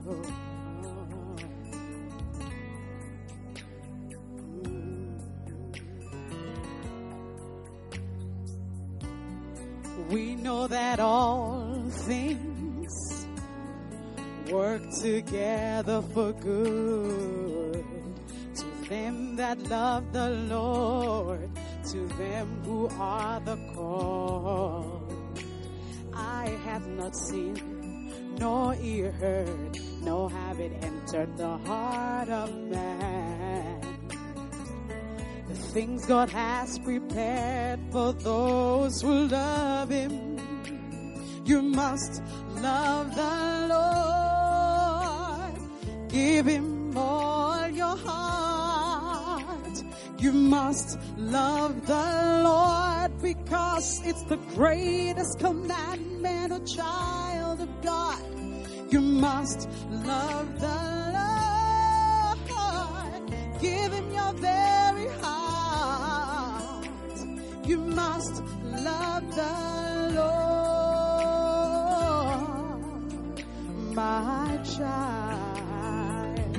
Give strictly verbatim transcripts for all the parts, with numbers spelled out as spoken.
We know that all things work together for good to them that love the Lord, to them who are the called. I have not seen, nor ear heard, nor have it entered the heart of man, the things God has prepared for those who love Him. You must love the Lord. Give Him all your heart. You must love the Lord because it's the greatest commandment, a child of God. You must love the Lord. Give Him your very heart. You must love the Lord, my child,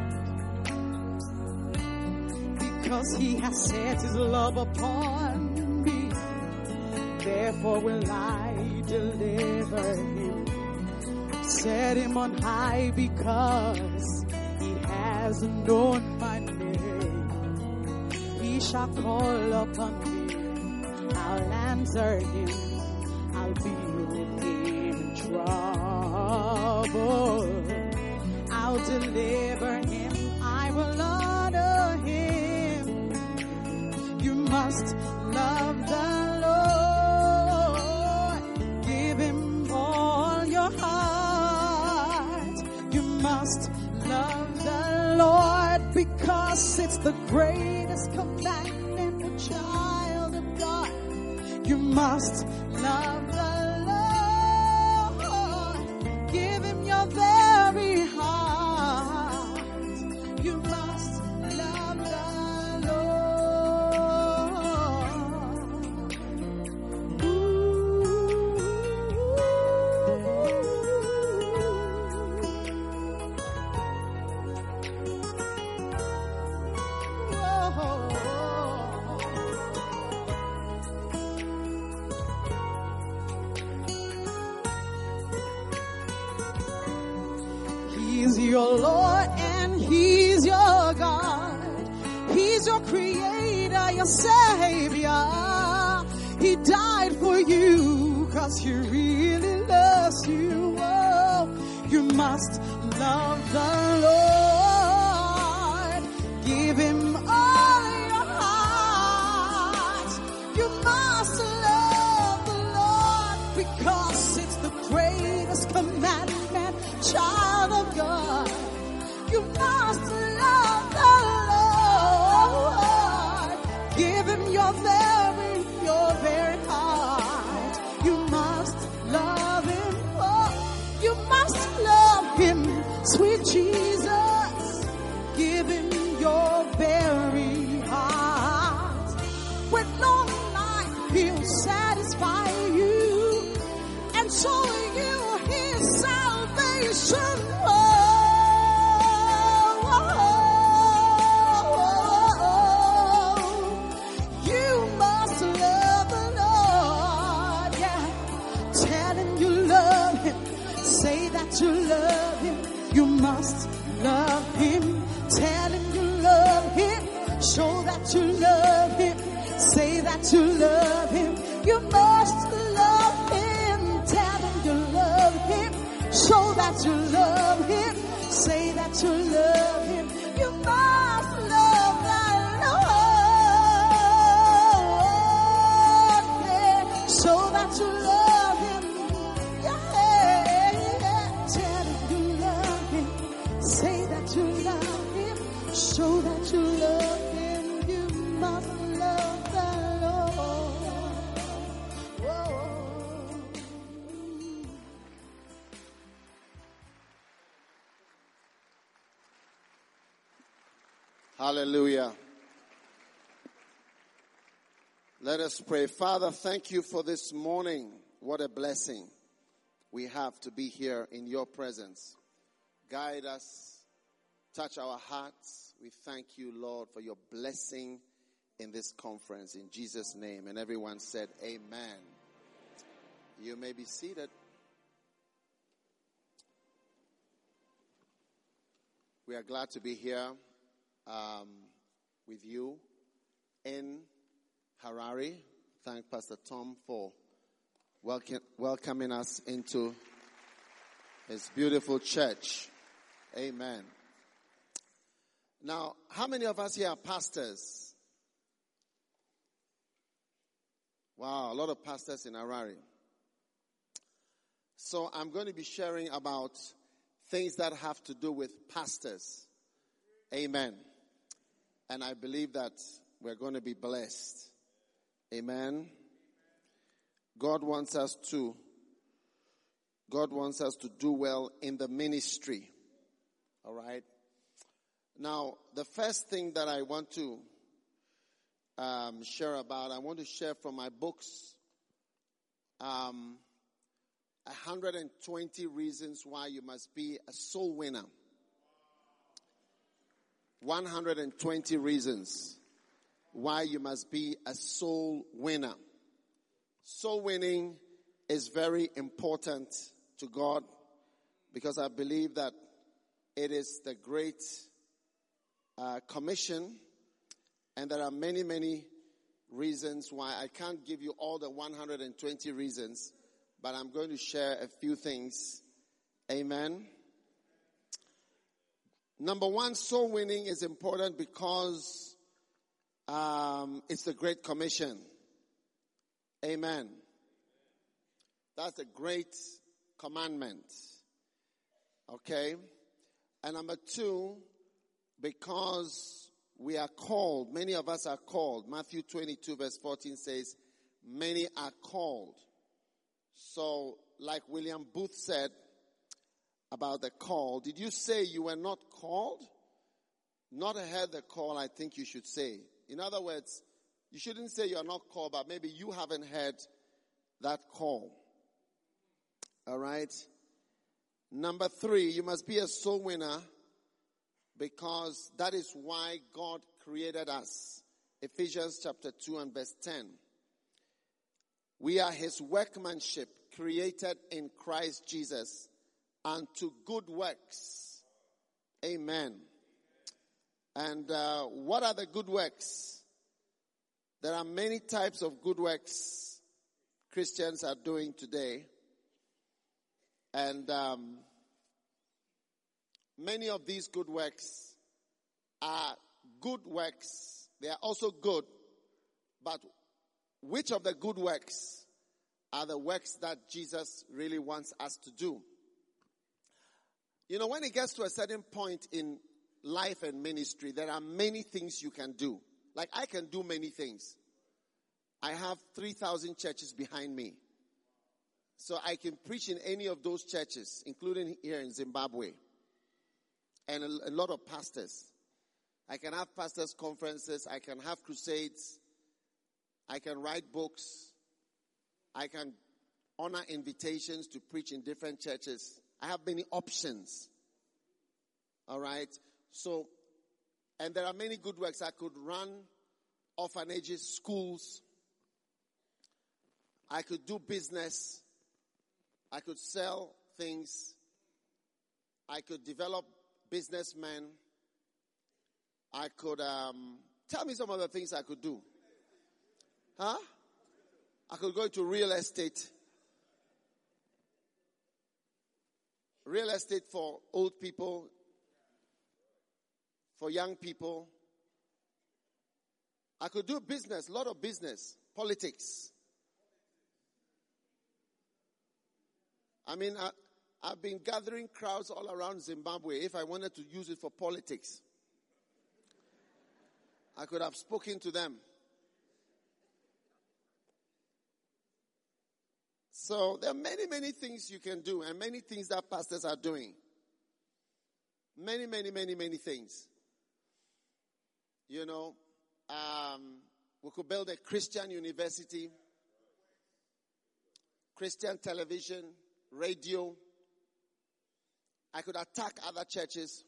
because He has set His love upon me. Therefore will I deliver Him, set Him on high, because He has known my name. He shall call upon me, I'll answer Him, I'll be with Him in trouble. I'll deliver Him, I will honor Him. You must love the Lord. Give Him all your heart. You must love the Lord because it's the greatest commandment, a child of God. You must love the Lord. Give Him your very heart. You must love the Lord. Ooh. Oh. He's your Lord and He's your God. He's your creator, your savior. He died for you because He really loves you. Oh, you must love the Lord. Give Him all your heart. You must love the Lord because it's the greatest commandment, child of God. You must love the Lord. Give Him your very, your very heart. You must love Him. Oh, you must love Him, sweet Jesus. Give Him your very heart. With long life He'll satisfy you and show you His salvation. Oh, oh, oh, oh. You must love the Lord. Yeah, tell Him you love Him. Say that you love Him. You must love Him. Tell Him you love Him. Show that you love Him. Say that you love Him. You must love Him. Tell Him you love Him. Show that you love Him. Say that you love Him. You must love the Lord. Yeah. Show that you love Him. Yeah, yeah. Tell Him you love Him. Say that you love Him. Show that you love Him. You must love the Lord. Whoa. Hallelujah. Let us pray. Father, thank you for this morning. What a blessing we have to be here in your presence. guide us, touch our hearts. We thank you, Lord, for your blessing in this conference. In Jesus' name. And everyone said, amen. You may be seated. We are glad to be here um, with you in Harare. Thank Pastor Tom for welcome, welcoming us into his beautiful church. Amen. Now, how many of us here are pastors? Wow, a lot of pastors in Harare. So I'm going to be sharing about things that have to do with pastors. Amen. And I believe that we're going to be blessed. Amen. God wants us to, God wants us to do well in the ministry. All right. Now, the first thing that I want to um, share about, I want to share from my books, um, one hundred twenty reasons why you must be a soul winner. one hundred twenty reasons why you must be a soul winner. Soul winning is very important to God because I believe that it is the great uh, commission, and there are many, many reasons why. I can't give you all the one hundred twenty reasons, but I'm going to share a few things. Amen. Number one, soul winning is important because um, it's the Great Commission. Amen. That's a great commandment. Okay. And number two, because we are called, many of us are called. Matthew twenty-two verse fourteen says, many are called. So, like William Booth said about the call, did you say you were not called? Not heard the call, I think you should say. In other words, you shouldn't say you are not called, but maybe you haven't heard that call. All right? Number three, you must be a soul winner because that is why God created us. Ephesians chapter two and verse ten. We are his workmanship, created in Christ Jesus unto good works. Amen. And uh, what are the good works? There are many types of good works Christians are doing today. And um, many of these good works are good works. They are also good. But which of the good works are the works that Jesus really wants us to do? You know, when it gets to a certain point in life and ministry, there are many things you can do. Like I can do many things. I have three thousand churches behind me. So I can preach in any of those churches, including here in Zimbabwe. And a, a lot of pastors. I can have pastors' conferences. I can have crusades. I can write books. I can honor invitations to preach in different churches. I have many options. All right. So, and there are many good works. I could run orphanages, schools. I could do business. I could sell things. I could develop businessmen. I could, um, tell me some of the things I could do. Huh? I could go into real estate. Real estate for old people, for young people. I could do business, a lot of business, politics. I mean, I, I've been gathering crowds all around Zimbabwe. If I wanted to use it for politics, I could have spoken to them. So there are many, many things you can do and many things that pastors are doing. Many, many, many, many things. You know, um, we could build a Christian university, Christian television, radio. I could attack other churches.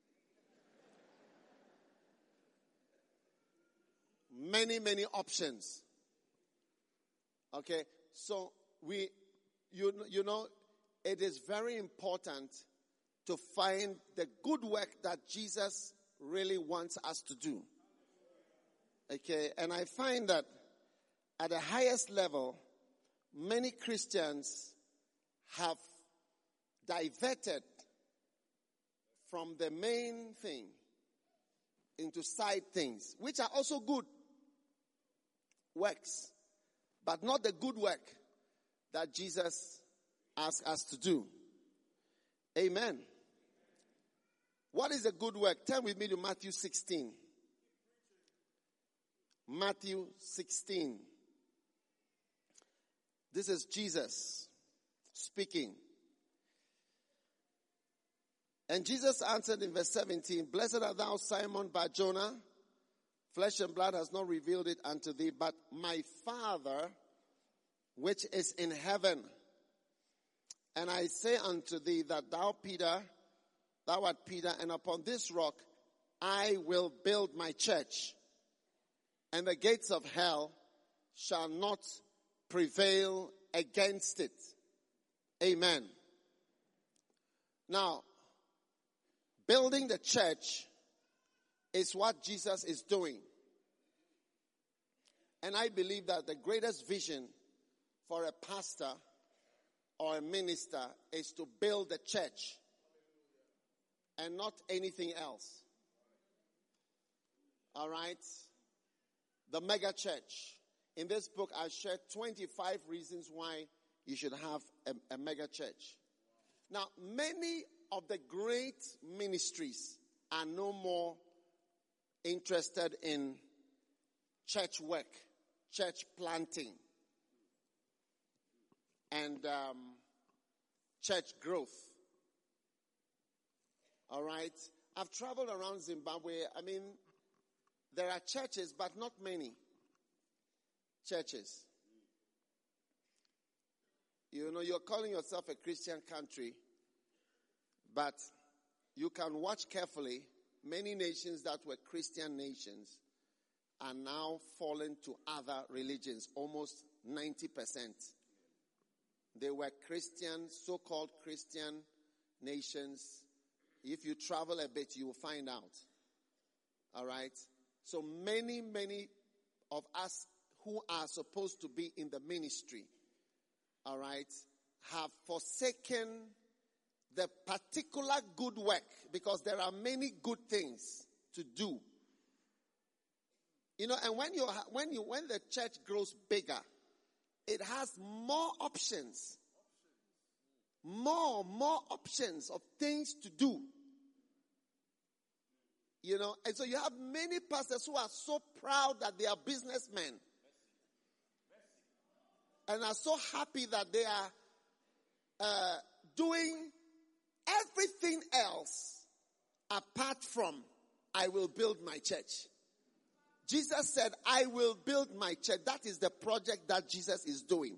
Many, many options. Okay, so we, you, you know, it is very important to find the good work that Jesus really wants us to do. Okay, and I find that at the highest level, many Christians have diverted from the main thing into side things, which are also good works, but not the good work that Jesus asked us to do. Amen. What is a good work? Turn with me to Matthew sixteen. Matthew sixteen. This is Jesus speaking. And Jesus answered in verse seventeen, Blessed art thou, Simon Bar-Jonah. Flesh and blood has not revealed it unto thee, but my Father which is in heaven. And I say unto thee that thou, Peter, thou art Peter, and upon this rock I will build my church, and the gates of hell shall not prevail against it. Amen. Now, building the church is what Jesus is doing. And I believe that the greatest vision for a pastor or a minister is to build the church and not anything else. All right? The mega church. In this book, I shared twenty-five reasons why you should have a, a mega church. Now, many of the great ministries are no more interested in church work, church planting, and um, church growth. All right? I've traveled around Zimbabwe. I mean, there are churches, but not many churches. You know, you're calling yourself a Christian country, but you can watch carefully. Many nations that were Christian nations are now fallen to other religions, almost ninety percent. They were Christian, so-called Christian nations. If you travel a bit, you will find out. All right? So many, many of us who are supposed to be in the ministry, all right, have forsaken the particular good work, because there are many good things to do. You know, and when you when you when the church grows bigger, it has more options. More, more options of things to do. You know, and so you have many pastors who are so proud that they are businessmen. And are so happy that they are uh, doing everything else apart from, I will build my church. Jesus said, I will build my church. That is the project that Jesus is doing.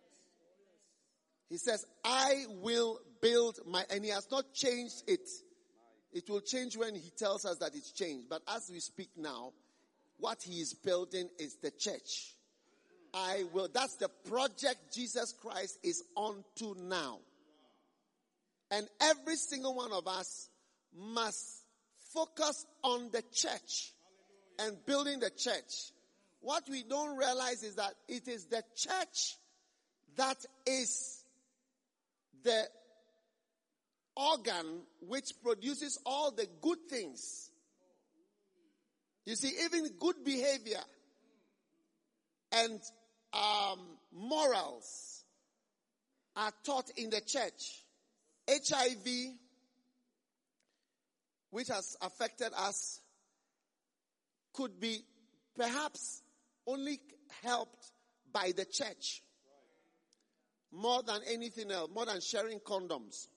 He says, I will build my, and he has not changed it. It will change when he tells us that it's changed. But as we speak now, what he is building is the church. I will, that's the project Jesus Christ is on to now. And every single one of us must focus on the church and building the church. What we don't realize is that it is the church that is the organ which produces all the good things. You see, even good behavior and um, morals are taught in the church. H I V, which has affected us, could be perhaps only helped by the church more than anything else, more than sharing condoms.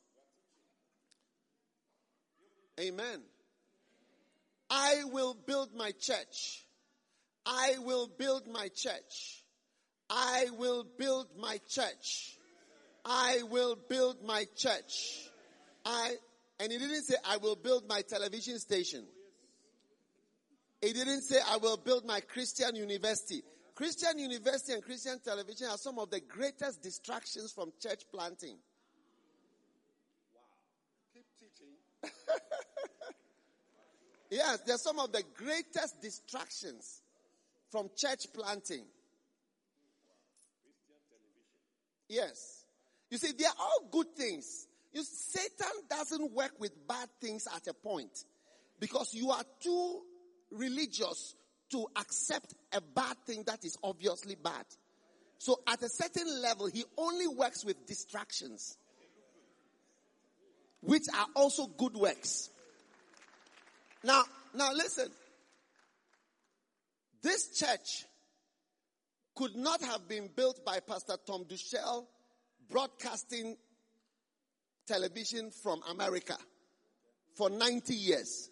Amen. I will build my church. I will build my church. I will build my church. I will build my church. I, And he didn't say, I will build my television station. He didn't say, I will build my Christian university. Christian university and Christian television are some of the greatest distractions from church planting. Wow. Keep teaching. Yes, they're some of the greatest distractions from church planting. Christian television. Yes. You see, they are all good things. You, Satan doesn't work with bad things at a point. Because you are too religious to accept a bad thing that is obviously bad. So at a certain level, he only works with distractions, which are also good works. Now, now listen. This church could not have been built by Pastor Tom Duchel broadcasting television from America for ninety years.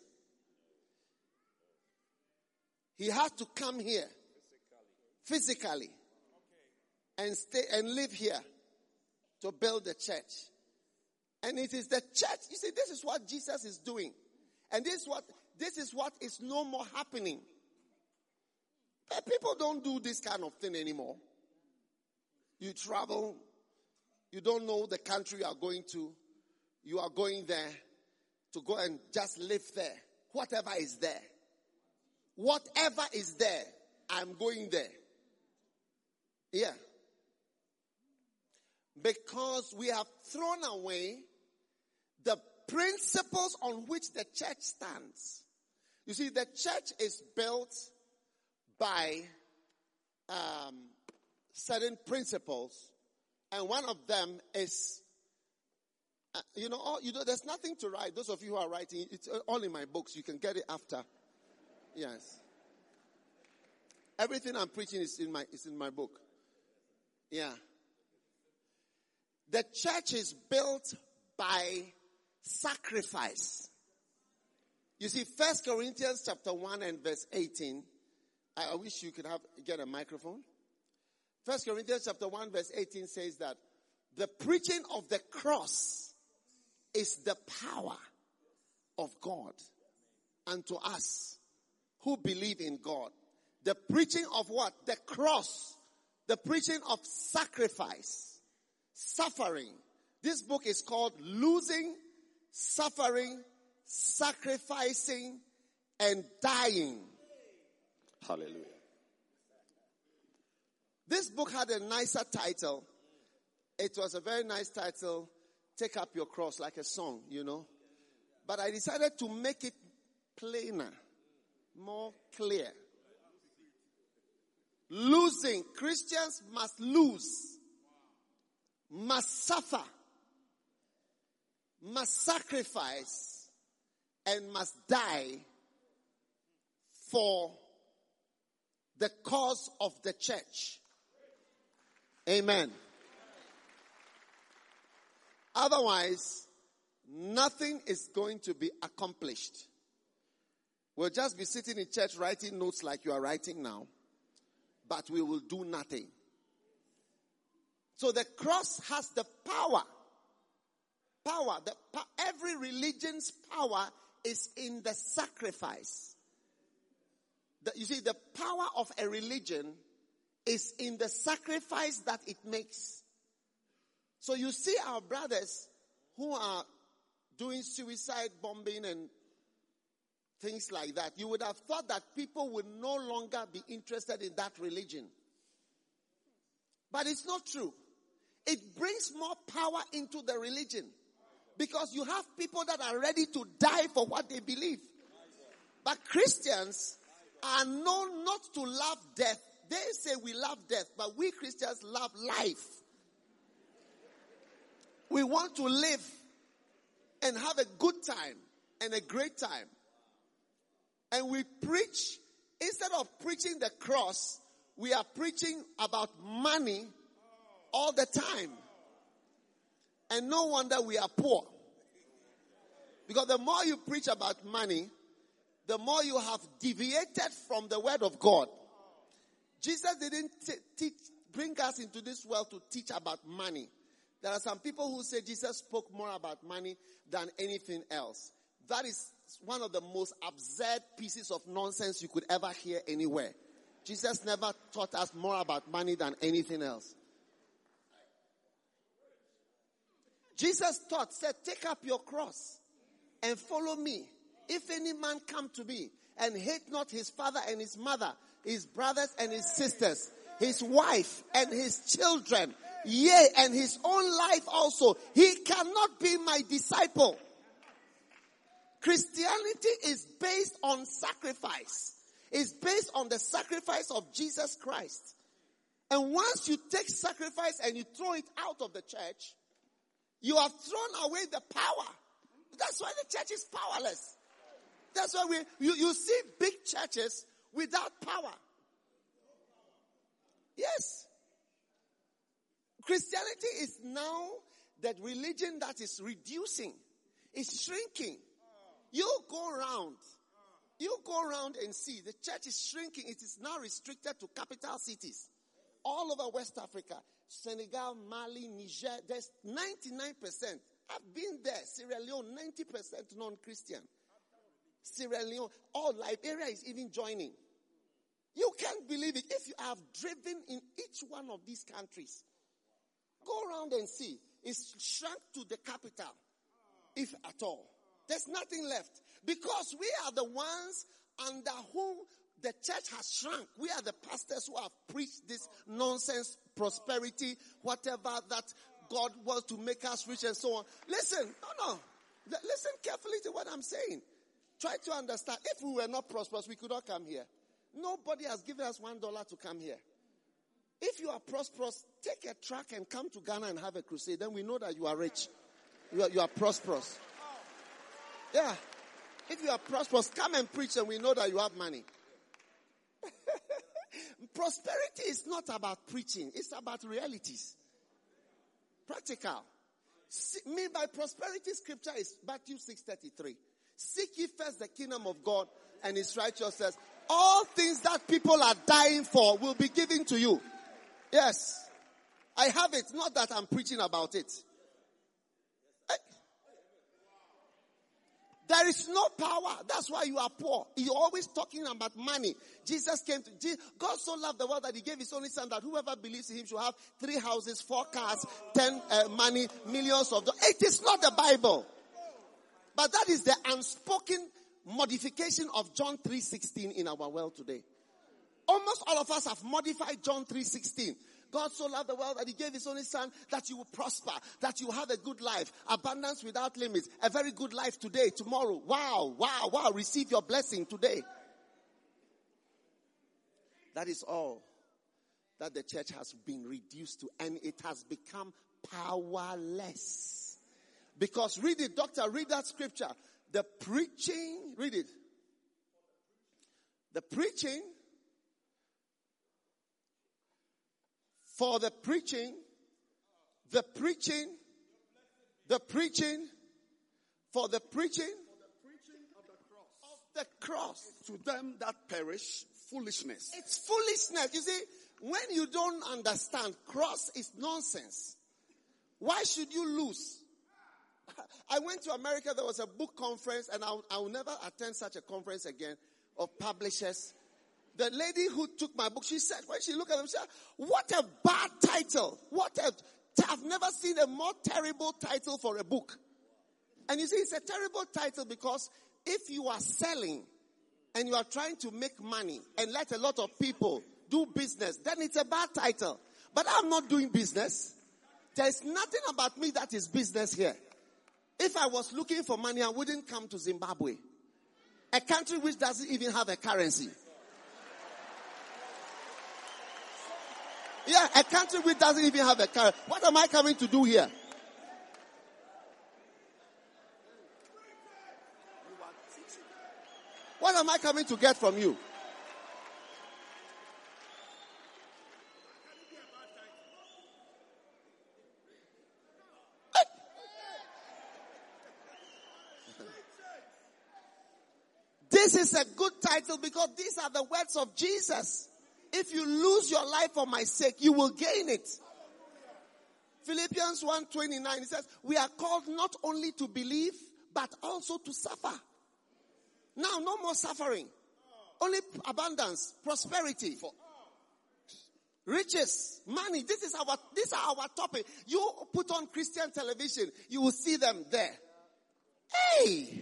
He had to come here physically and stay and live here to build the church. And it is the church. You see, this is what Jesus is doing. And this is what this is what is no more happening. People don't do this kind of thing anymore. You travel, you don't know the country you are going to. You are going there to go and just live there. Whatever is there. Whatever is there, I'm going there. Yeah. Because we have thrown away the principles on which the church stands. You see, the church is built by um, certain principles, and one of them is, uh, you know, all, you know, there's nothing to write. Those of you who are writing, it's all in my books. You can get it after. Yes. Everything I'm preaching is in my is in my book. Yeah. The church is built by sacrifice. You see, First Corinthians chapter one and verse eighteen. I, I wish you could have get a microphone. First Corinthians chapter one verse eighteen says that the preaching of the cross is the power of God unto us who believe in God. The preaching of what? The cross. The preaching of sacrifice. Suffering. This book is called Losing, Suffering, Sacrificing, and Dying. Hallelujah. This book had a nicer title. It was a very nice title. Take Up Your Cross, like a song, you know. But I decided to make it plainer. More clear. Losing. Christians must lose. Must suffer. Must sacrifice. And must die for the cause of the church. Amen. Otherwise, nothing is going to be accomplished. We'll just be sitting in church writing notes like you are writing now. But we will do nothing. So the cross has the power. Power. The, every religion's power is in the sacrifice. The, you see, the power of a religion is in the sacrifice that it makes. So you see our brothers who are doing suicide bombing and things like that. You would have thought that people would no longer be interested in that religion. But it's not true. It brings more power into the religion. Because you have people that are ready to die for what they believe. But Christians are known not to love death. They say we love death, but we Christians love life. We want to live and have a good time and a great time. And we preach, instead of preaching the cross, we are preaching about money all the time. And no wonder we are poor. Because the more you preach about money, the more you have deviated from the word of God. Jesus didn't t- teach, bring us into this world to teach about money. There are some people who say Jesus spoke more about money than anything else. That is one of the most absurd pieces of nonsense you could ever hear anywhere. Jesus never taught us more about money than anything else. Jesus taught, said, take up your cross and follow me. If any man come to me and hate not his father and his mother, his brothers and his sisters, his wife and his children, yea, and his own life also, he cannot be my disciple. Christianity is based on sacrifice. It's based on the sacrifice of Jesus Christ. And once you take sacrifice and you throw it out of the church, you have thrown away the power. That's why the church is powerless. That's why we you, you see big churches without power. Yes. Christianity is now that religion that is reducing. It's shrinking. You go around. You go around and see the church is shrinking. It is now restricted to capital cities. All over West Africa. Senegal, Mali, Niger. There's ninety-nine percent. I've been there. Sierra Leone, ninety percent non-Christian. Sierra Leone, all Liberia is even joining. You can't believe it. If you have driven in each one of these countries, go around and see. It's shrunk to the capital, if at all. There's nothing left. Because we are the ones under whom the church has shrunk. We are the pastors who have preached this nonsense, prosperity, whatever that God wants to make us rich and so on. Listen, no, no. L- listen carefully to what I'm saying. Try to understand. If we were not prosperous, we could not come here. Nobody has given us one dollar to come here. If you are prosperous, take a truck and come to Ghana and have a crusade. Then we know that you are rich. You are, you are prosperous. Yeah. If you are prosperous, come and preach and we know that you have money. Prosperity is not about preaching. It's about realities. Practical. See, me by prosperity scripture is Matthew six thirty-three. Seek ye first the kingdom of God and his righteousness. All things that people are dying for will be given to you. Yes. I have it. Not that I'm preaching about it. There is no power. That's why you are poor. You're always talking about money. Jesus came to, God so loved the world that he gave his only son that whoever believes in him should have three houses, four cars, ten uh, money, millions of dollars. It is not the Bible. But that is the unspoken modification of John three sixteen in our world today. Almost all of us have modified John three sixteen. God so loved the world that he gave his only son that you will prosper, that you have a good life, abundance without limits, a very good life today, tomorrow. Wow, wow, wow. Receive your blessing today. That is all that the church has been reduced to, and it has become powerless. Because read it, doctor, read that scripture. The preaching, read it. The preaching, for the preaching, the preaching, the preaching, for the preaching of the cross. of the cross. To them that perish, foolishness. It's foolishness. You see, when you don't understand, cross is nonsense. Why should you lose? I went to America. There was a book conference, and I'll, I'll never attend such a conference again of publishers. The lady who took my book, she said, when she looked at them, she said, what a bad title. What a, I've never seen a more terrible title for a book. And you see, it's a terrible title because if you are selling and you are trying to make money and let a lot of people do business, then it's a bad title. But I'm not doing business. There's nothing about me that is business here. If I was looking for money, I wouldn't come to Zimbabwe, a country which doesn't even have a currency. Yeah, a country which doesn't even have a currency. What am I coming to do here? What am I coming to get from you? This is a good title because these are the words of Jesus. If you lose your life for my sake, you will gain it. Philippians one twenty-nine, it says, we are called not only to believe, but also to suffer. Now, no more suffering. Only abundance, prosperity, riches, money. This is our, these are our topic. You put on Christian television, you will see them there. Hey!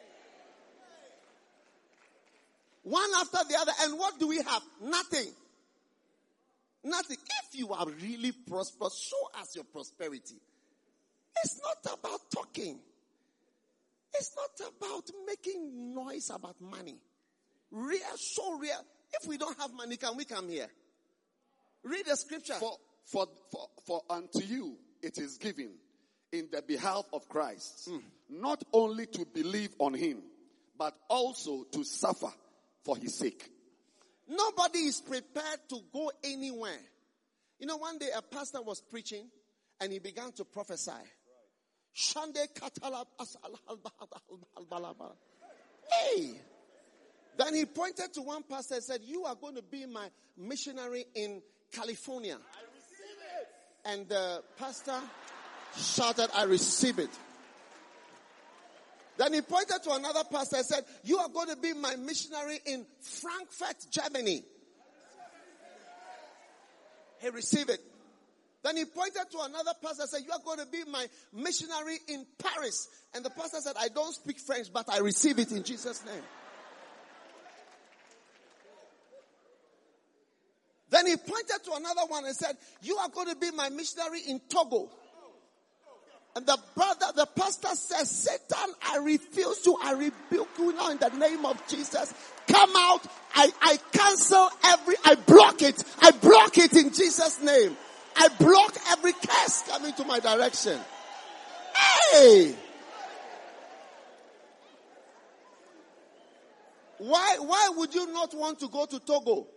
One after the other. And what do we have? Nothing. Nothing. If you are really prosperous, show us your prosperity. It's not about talking. It's not about making noise about money. Real, so real. If we don't have money, can we come here? Read the scripture. For, for, for, for unto you it is given in the behalf of Christ, mm. not only to believe on him, but also to suffer for his sake. Nobody is prepared to go anywhere. You know, one day a pastor was preaching and he began to prophesy. Hey! Then he pointed to one pastor and said, you are going to be my missionary in California. I receive it. And the pastor shouted, I receive it. Then he pointed to another pastor and said, you are going to be my missionary in Frankfurt, Germany. He received it. Then he pointed to another pastor and said, you are going to be my missionary in Paris. And the pastor said, I don't speak French, but I receive it in Jesus' name. Then he pointed to another one and said, you are going to be my missionary in Togo. And the brother, the pastor says, Satan, I refuse you. I rebuke you now in the name of Jesus. Come out. I, I cancel every, I block it. I block it in Jesus' name. I block every curse coming to my direction. Hey! Why, why would you not want to go to Togo?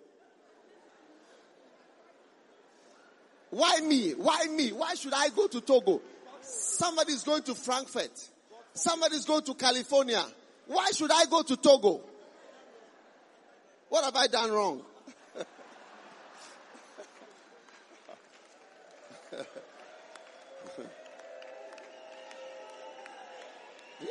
Why me? Why me? Why should I go to Togo? Somebody's going to Frankfurt. Somebody's going to California. Why should I go to Togo? What have I done wrong? Yeah.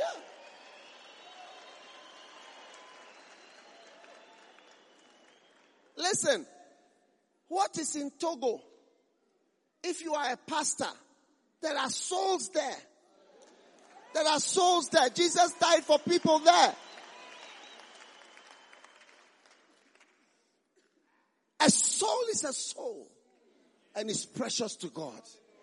Listen, what is in Togo? If you are a pastor, there are souls there. There are souls there. Jesus died for people there. A soul is a soul and is precious to God.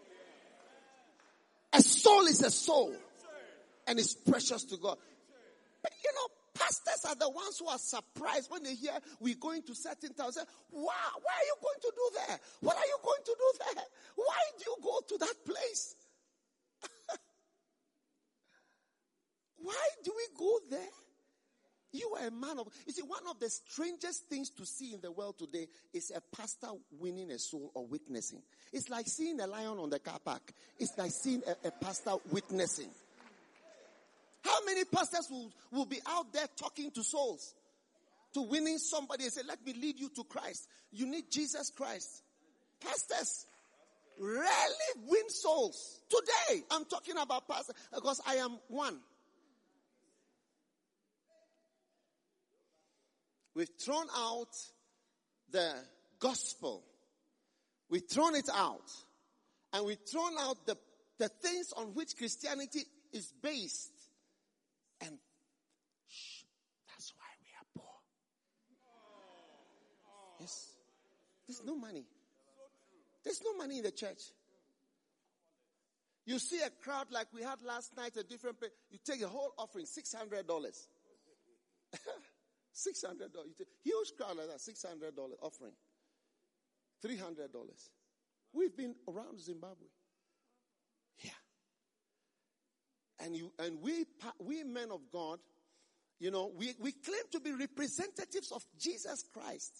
A soul is a soul and is precious to God. But you know, pastors are the ones who are surprised when they hear we're going to certain towns. Wow, why are you going to do there? What are you going to do there? Why do you go to that place? Why do we go there? You are a man of, you see, one of the strangest things to see in the world today is a pastor winning a soul or witnessing. It's like seeing a lion on the car park. It's like seeing a, a pastor witnessing. How many pastors will, will be out there talking to souls? To winning somebody and say, let me lead you to Christ. You need Jesus Christ. Pastors rarely win souls. Today, I'm talking about pastors because I am one. We've thrown out the gospel. We've thrown it out. And we've thrown out the, the things on which Christianity is based. And shh, that's why we are poor. Yes. There's no money. There's no money in the church. You see a crowd like we had last night, a different place. You take a whole offering, six hundred dollars. six hundred dollars. Huge crowd like that, six hundred dollars offering. three hundred dollars. We've been around Zimbabwe. Yeah. And you and we we men of God, you know, we, we claim to be representatives of Jesus Christ.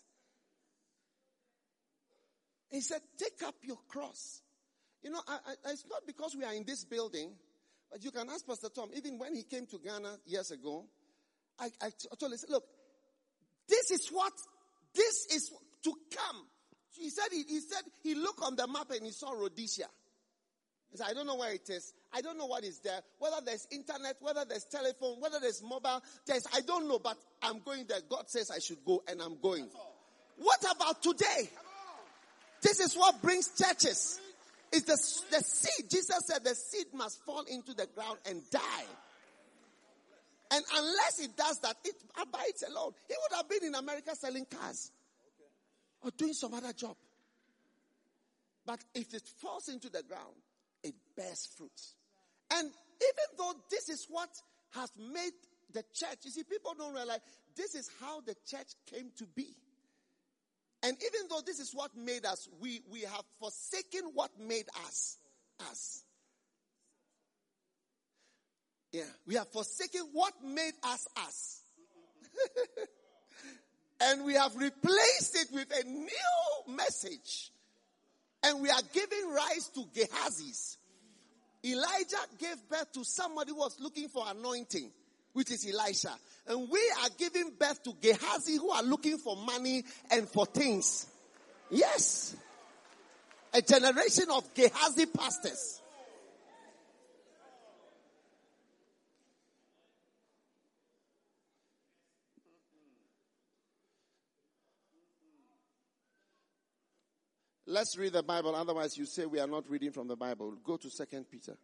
He said, take up your cross. You know, I, I, it's not because we are in this building, but you can ask Pastor Tom, even when he came to Ghana years ago, I, I told him, look, this is what, this is to come. He said, he, he said, he looked on the map and he saw Rhodesia. He said, I don't know where it is. I don't know what is there. Whether there's internet, whether there's telephone, whether there's mobile. There's, I don't know, but I'm going there. God says I should go, and I'm going. What about today? This is what brings churches. It's the, the seed. Jesus said the seed must fall into the ground and die. And unless it does that, it abides alone. He would have been in America selling cars. Or doing some other job. But if it falls into the ground, it bears fruits. And even though this is what has made the church, you see, people don't realize this is how the church came to be. And even though this is what made us, we, we have forsaken what made us, us. Yeah, we have forsaken what made us, us. And we have replaced it with a new message. And we are giving rise to Gehazis. Elijah gave birth to somebody who was looking for anointing, which is Elisha. And we are giving birth to Gehazi who are looking for money and for things. Yes. A generation of Gehazi pastors. Let's read the Bible. Otherwise, you say we are not reading from the Bible. Go to Second Peter.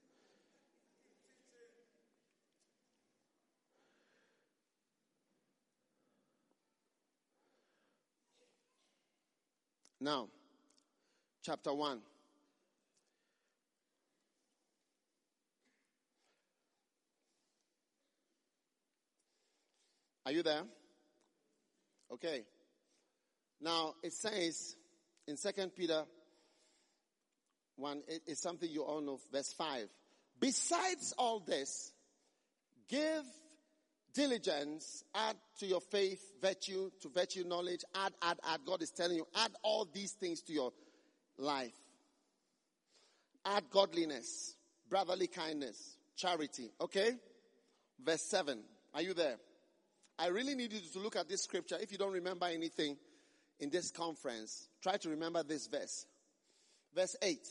Now, chapter one. Are you there? Okay. Now, it says in Second Peter one, it is something you all know, verse five. Besides all this, give diligence, add to your faith virtue, to virtue knowledge, add, add, add. God is telling you, add all these things to your life. Add godliness, brotherly kindness, charity. Okay? Verse seven. Are you there? I really need you to look at this scripture. If you don't remember anything in this conference, try to remember this verse. Verse eight.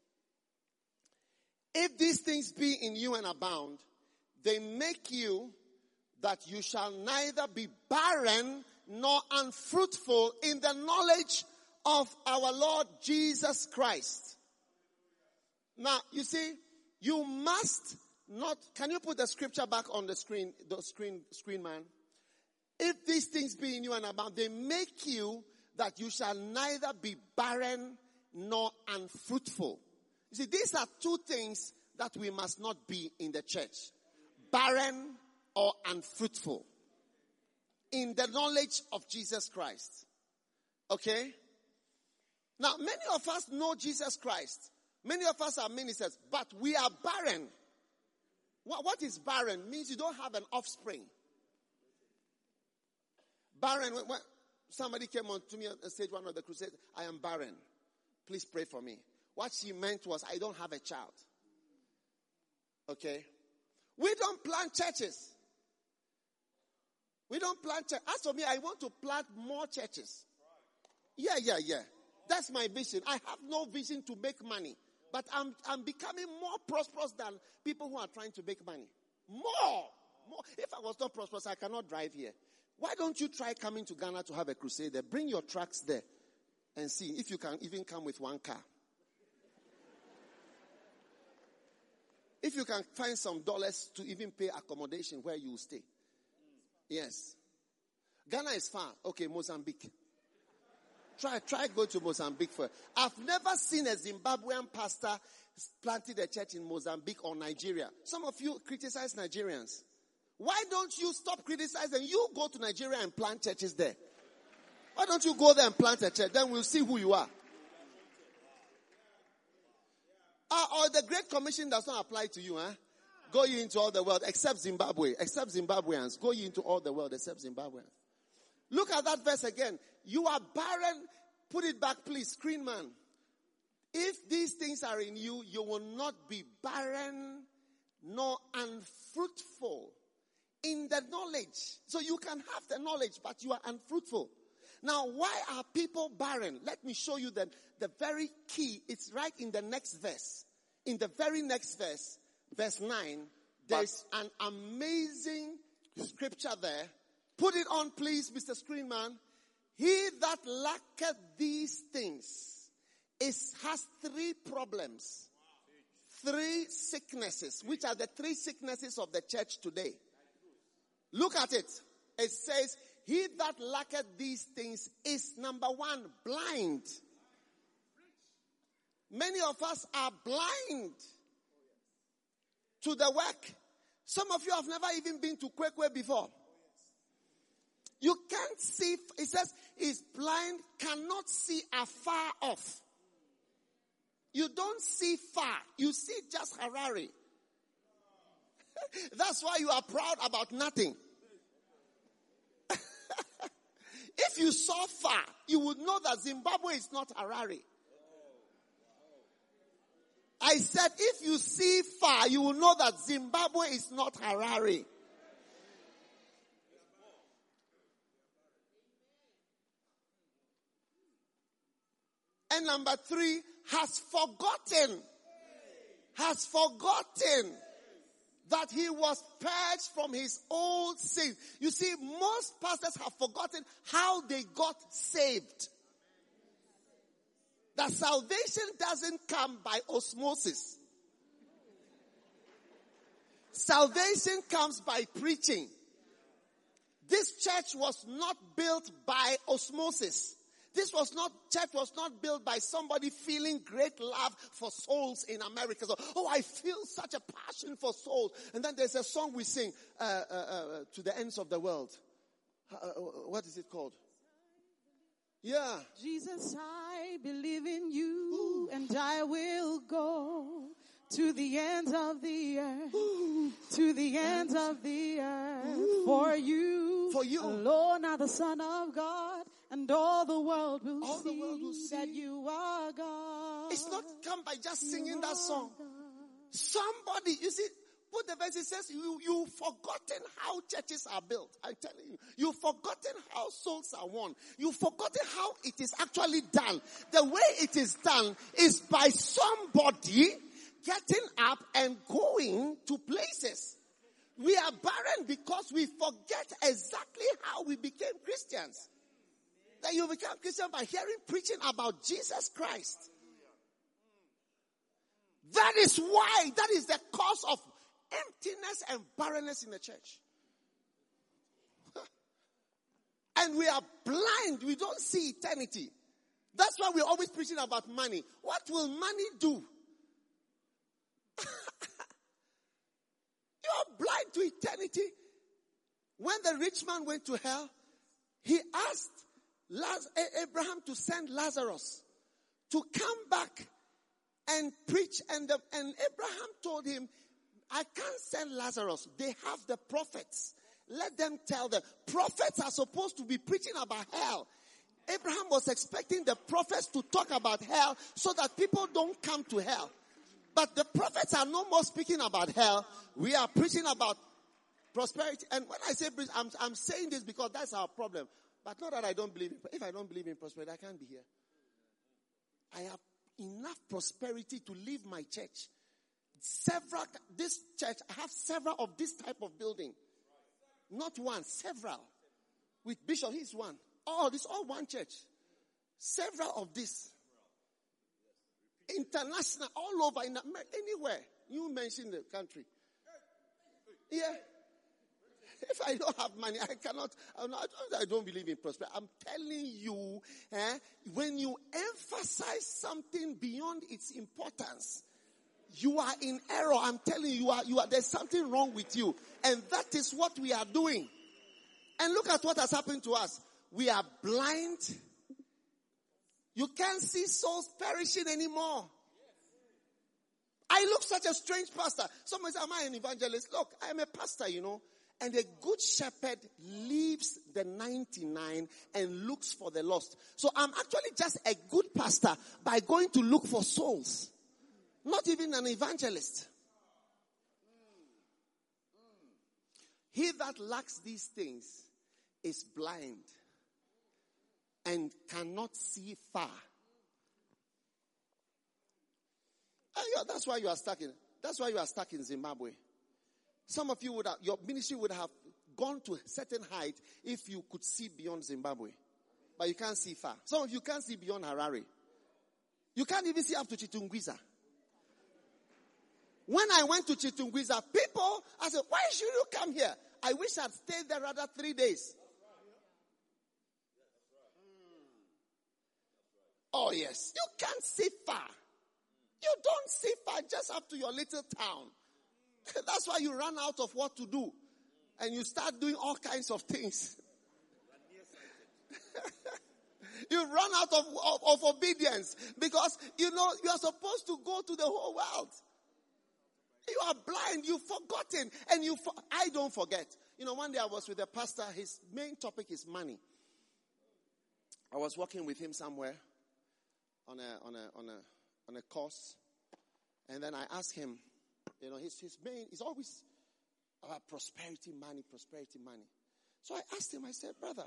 If these things be in you and abound, they make you that you shall neither be barren nor unfruitful in the knowledge of our Lord Jesus Christ. Now, you see, you must not, can you put the scripture back on the screen, the screen, screen man? If these things be in you and abound, they make you that you shall neither be barren nor unfruitful. You see, these are two things that we must not be in the church. Barren or unfruitful. In the knowledge of Jesus Christ. Okay? Now, many of us know Jesus Christ. Many of us are ministers, but we are barren. What, what is barren? Means you don't have an offspring. Barren, when, when somebody came on to me and said, one of the crusades, I am barren. Please pray for me. What she meant was, I don't have a child. Okay? We don't plant churches. We don't plant churches. As for me, I want to plant more churches. Yeah, yeah, yeah. That's my vision. I have no vision to make money. But I'm, I'm becoming more prosperous than people who are trying to make money. More. More. If I was not prosperous, I cannot drive here. Why don't you try coming to Ghana to have a crusade there? Bring your trucks there and see if you can even come with one car. If you can find some dollars to even pay accommodation where you stay. Yes. Ghana is far. Okay, Mozambique. Try, try go to Mozambique first. I've never seen a Zimbabwean pastor planted a church in Mozambique or Nigeria. Some of you criticize Nigerians. Why don't you stop criticizing? You go to Nigeria and plant churches there. Why don't you go there and plant a church? Then we'll see who you are. Uh, or the Great Commission does not apply to you, huh? Go ye into all the world, except Zimbabwe, except Zimbabweans. Go ye into all the world, except Zimbabweans. Look at that verse again. You are barren. Put it back, please, screen man. If these things are in you, you will not be barren nor unfruitful in the knowledge. So you can have the knowledge, but you are unfruitful. Now, why are people barren? Let me show you that the very key. It's right in the next verse. in the very next verse, verse nine, there's an amazing scripture there. Put it on, please, Mister Screenman. He that lacketh these things is has three problems. Three sicknesses, which are the three sicknesses of the church today. Look at it. It says, he that lacketh these things is, number one, blind. Many of us are blind to the work. Some of you have never even been to Kwekwe before. You can't see, it says, is blind, cannot see afar off. You don't see far. You see just Harare. That's why you are proud about nothing. If you saw far, you would know that Zimbabwe is not Harare. I said, if you see far, you will know that Zimbabwe is not Harare. And number three, has forgotten, has forgotten that he was purged from his old sins. You see, most pastors have forgotten how they got saved. That salvation doesn't come by osmosis. Salvation comes by preaching. This church was not built by osmosis. This was not, church was not built by somebody feeling great love for souls in America. So, oh, I feel such a passion for souls. And then there's a song we sing, uh, uh, uh, to the ends of the world. Uh, uh, what is it called? Yeah. Jesus, I believe in you, and I will go to the ends of the earth, to the ends of the earth, for you, for you alone are the Son of God. And all the world will, all see, the world will see that you are God. It's not come by just singing you that song. God. Somebody, you see, put the verse, it says, you, you've forgotten how churches are built. I'm telling you. You've forgotten how souls are won. You've forgotten how it is actually done. The way it is done is by somebody getting up and going to places. We are barren because we forget exactly how we became Christians. That you become Christian by hearing preaching about Jesus Christ. That is why, that is the cause of emptiness and barrenness in the church. And we are blind. We don't see eternity. That's why we're always preaching about money. What will money do? You are blind to eternity. When the rich man went to hell, he asked Laz- Abraham to send Lazarus to come back and preach. And, the, and Abraham told him, I can't send Lazarus. They have the prophets. Let them tell them. Prophets are supposed to be preaching about hell. Abraham was expecting the prophets to talk about hell so that people don't come to hell. But the prophets are no more speaking about hell. We are preaching about prosperity. And when I say, I'm, I'm saying this because that's our problem. But not that I don't believe in, if I don't believe in prosperity, I can't be here. I have enough prosperity to leave my church. Several, this church, I have several of this type of building. Not one, several. With Bishop, he's one. Oh, this all one church. Several of this. International, all over, in America, anywhere. You mention the country. Yeah. If I don't have money, I cannot, I'm not, I don't believe in prosperity. I'm telling you, eh, when you emphasize something beyond its importance, you are in error. I'm telling you, you are, you are, there's something wrong with you. And that is what we are doing. And look at what has happened to us. We are blind. You can't see souls perishing anymore. I look such a strange pastor. Someone says, am I an evangelist? Look, I'm a pastor, you know. And a good shepherd leaves the ninety-nine and looks for the lost. So I'm actually just a good pastor by going to look for souls. Not even an evangelist. He that lacks these things is blind and cannot see far. And yeah, that's why you are stuck in, that's why you are stuck in Zimbabwe. Some of you would have, your ministry would have gone to a certain height if you could see beyond Zimbabwe. But you can't see far. Some of you can't see beyond Harare. You can't even see up to Chitungwiza. When I went to Chitungwiza, people, I said, why should you come here? I wish I'd stayed there rather three days. Oh yes, you can't see far. You don't see far just up to your little town. That's why you run out of what to do. And you start doing all kinds of things. You run out of, of, of obedience because, you know, you are supposed to go to the whole world. You are blind, you've forgotten, and you, for, I don't forget. You know, one day I was with a pastor, his main topic is money. I was working with him somewhere on a, on a, on a, on a course, and then I asked him, you know, his, his main, he's always about prosperity, money, prosperity, money. So I asked him, I said, brother,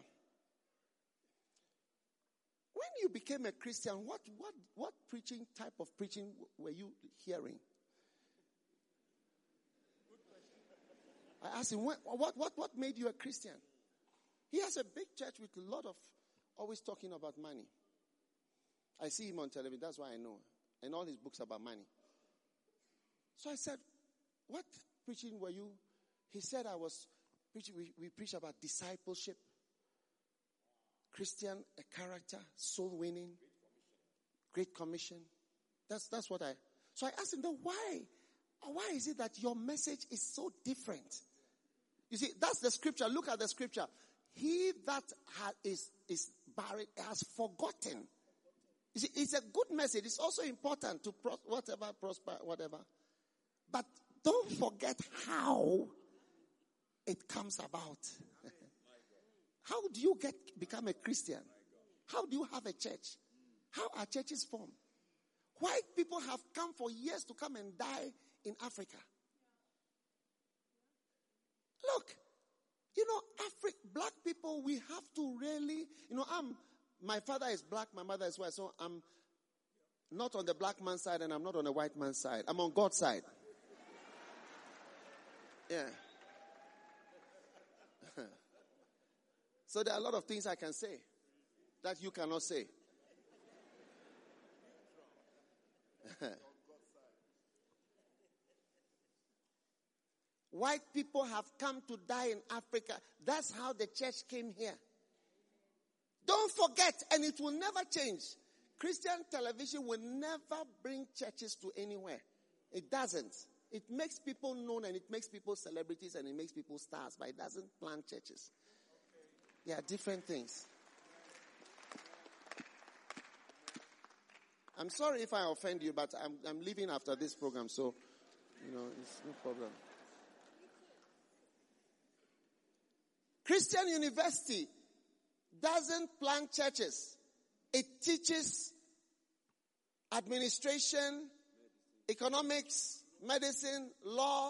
when you became a Christian, what, what, what preaching, type of preaching were you hearing? I asked him, what, what, what, what made you a Christian? He has a big church with a lot of, always talking about money. I see him on television, that's why I know. And all his books about money. So I said, what preaching were you? He said I was preaching, we, we preach about discipleship, Christian, a character, soul winning, Great Commission. That's, that's what I, so I asked him, then why? Why is it that your message is so different? You see, that's the scripture. Look at the scripture. He that ha- is, is barren has forgotten. You see, it's a good message. It's also important to pro- whatever, prosper, whatever. But don't forget how it comes about. How do you get become a Christian? How do you have a church? How are churches formed? White people have come for years to come and die in Africa. Look, you know, Afri- black people, we have to really, you know, I'm, my father is black, my mother is white, so I'm not on the black man's side and I'm not on the white man's side. I'm on God's side. Yeah. So there are a lot of things I can say that you cannot say. White people have come to die in Africa. That's how the church came here. Don't forget, and it will never change. Christian television will never bring churches to anywhere. It doesn't. It makes people known and it makes people celebrities and it makes people stars, but it doesn't plant churches. They are different things. I'm sorry if I offend you, but I'm, I'm leaving after this program, so, you know, it's no problem. Christian University doesn't plant churches. It teaches administration, economics, medicine, law,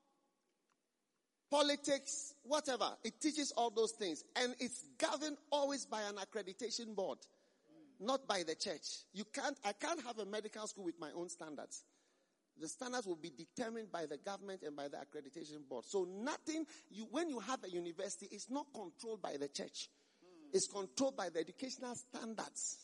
politics, whatever. It teaches all those things. And it's governed always by an accreditation board, not by the church. You can't, I can't have a medical school with my own standards. The standards will be determined by the government and by the accreditation board. So nothing, you, when you have a university, it's not controlled by the church. It's controlled by the educational standards.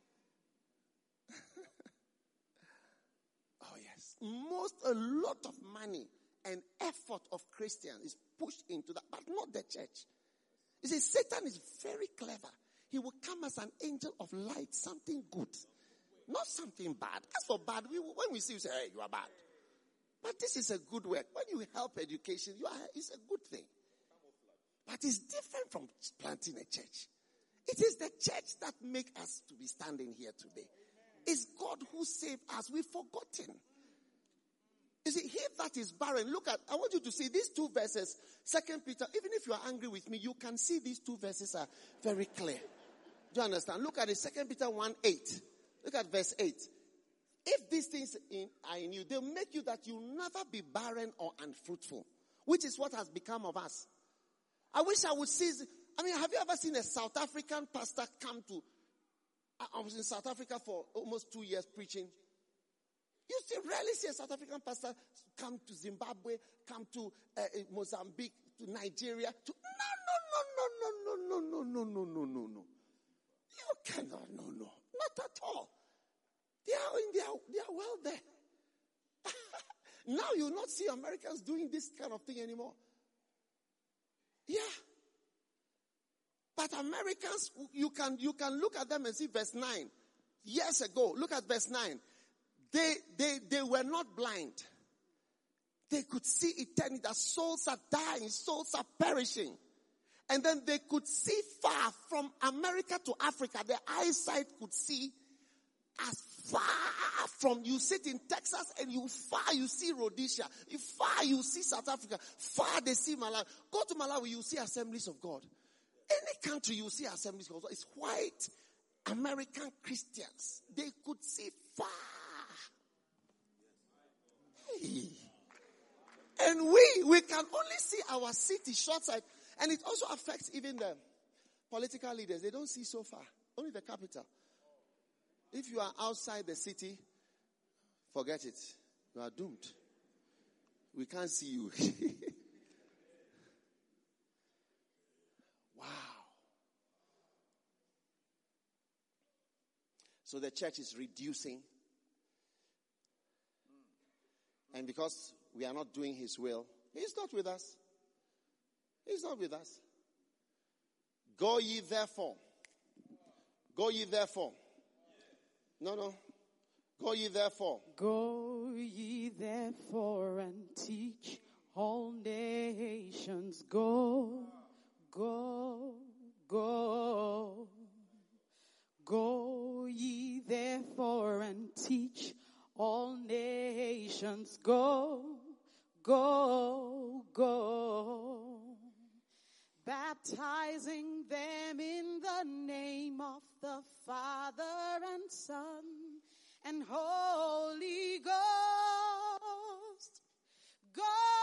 Oh yes. Most, a lot of money and effort of Christians is pushed into that, but not the church. You see, Satan is very clever. He will come as an angel of light, something good. Not something bad. As for bad, we, when we see you say, hey, you are bad. But this is a good work. When you help education, you are, it's a good thing. But it's different from planting a church. It is the church that makes us to be standing here today. It's God who saved us. We've forgotten. You see, he that is barren, look at, I want you to see these two verses. Second Peter, even if you are angry with me, you can see these two verses are very clear. Do you understand? Look at it, Second Peter one eight. Look at verse eight. If these things in, are in you, they'll make you that you'll never be barren or unfruitful, which is what has become of us. I wish I would see, I mean, have you ever seen a South African pastor come to, I was in South Africa for almost two years preaching. You see, rarely see a South African pastor come to Zimbabwe, come to uh, Mozambique, to Nigeria. To no, no, no, no, no, no, no, no, no, no, no. You cannot, no, no, not at all. They are in their, they are well there. Now you will not see Americans doing this kind of thing anymore. Yeah. But Americans, you can, you can look at them and see verse nine. Years ago, look at verse nine. They, they, they were not blind. They could see eternity. Their souls are dying. Souls are perishing. And then they could see far from America to Africa. Their eyesight could see as far from, you sit in Texas and you far you see Rhodesia. You far you see South Africa. Far they see Malawi. Go to Malawi, you see Assemblies of God. Any country you see Assemblies of God. It's white American Christians. They could see far. Hey. And we, we can only see our city short sight. And it also affects even the political leaders. They don't see so far. Only the capital. If you are outside the city, forget it. You are doomed. We can't see you. Wow. So the church is reducing. And because we are not doing his will, he's not with us. He's not with us. Go ye therefore. Go ye therefore. No, no. Go ye therefore. Go ye therefore and teach all nations. Go, go, go. Go ye therefore and teach all nations. Go, go, go. Baptizing them in the name of the Father and Son and Holy Ghost. Go,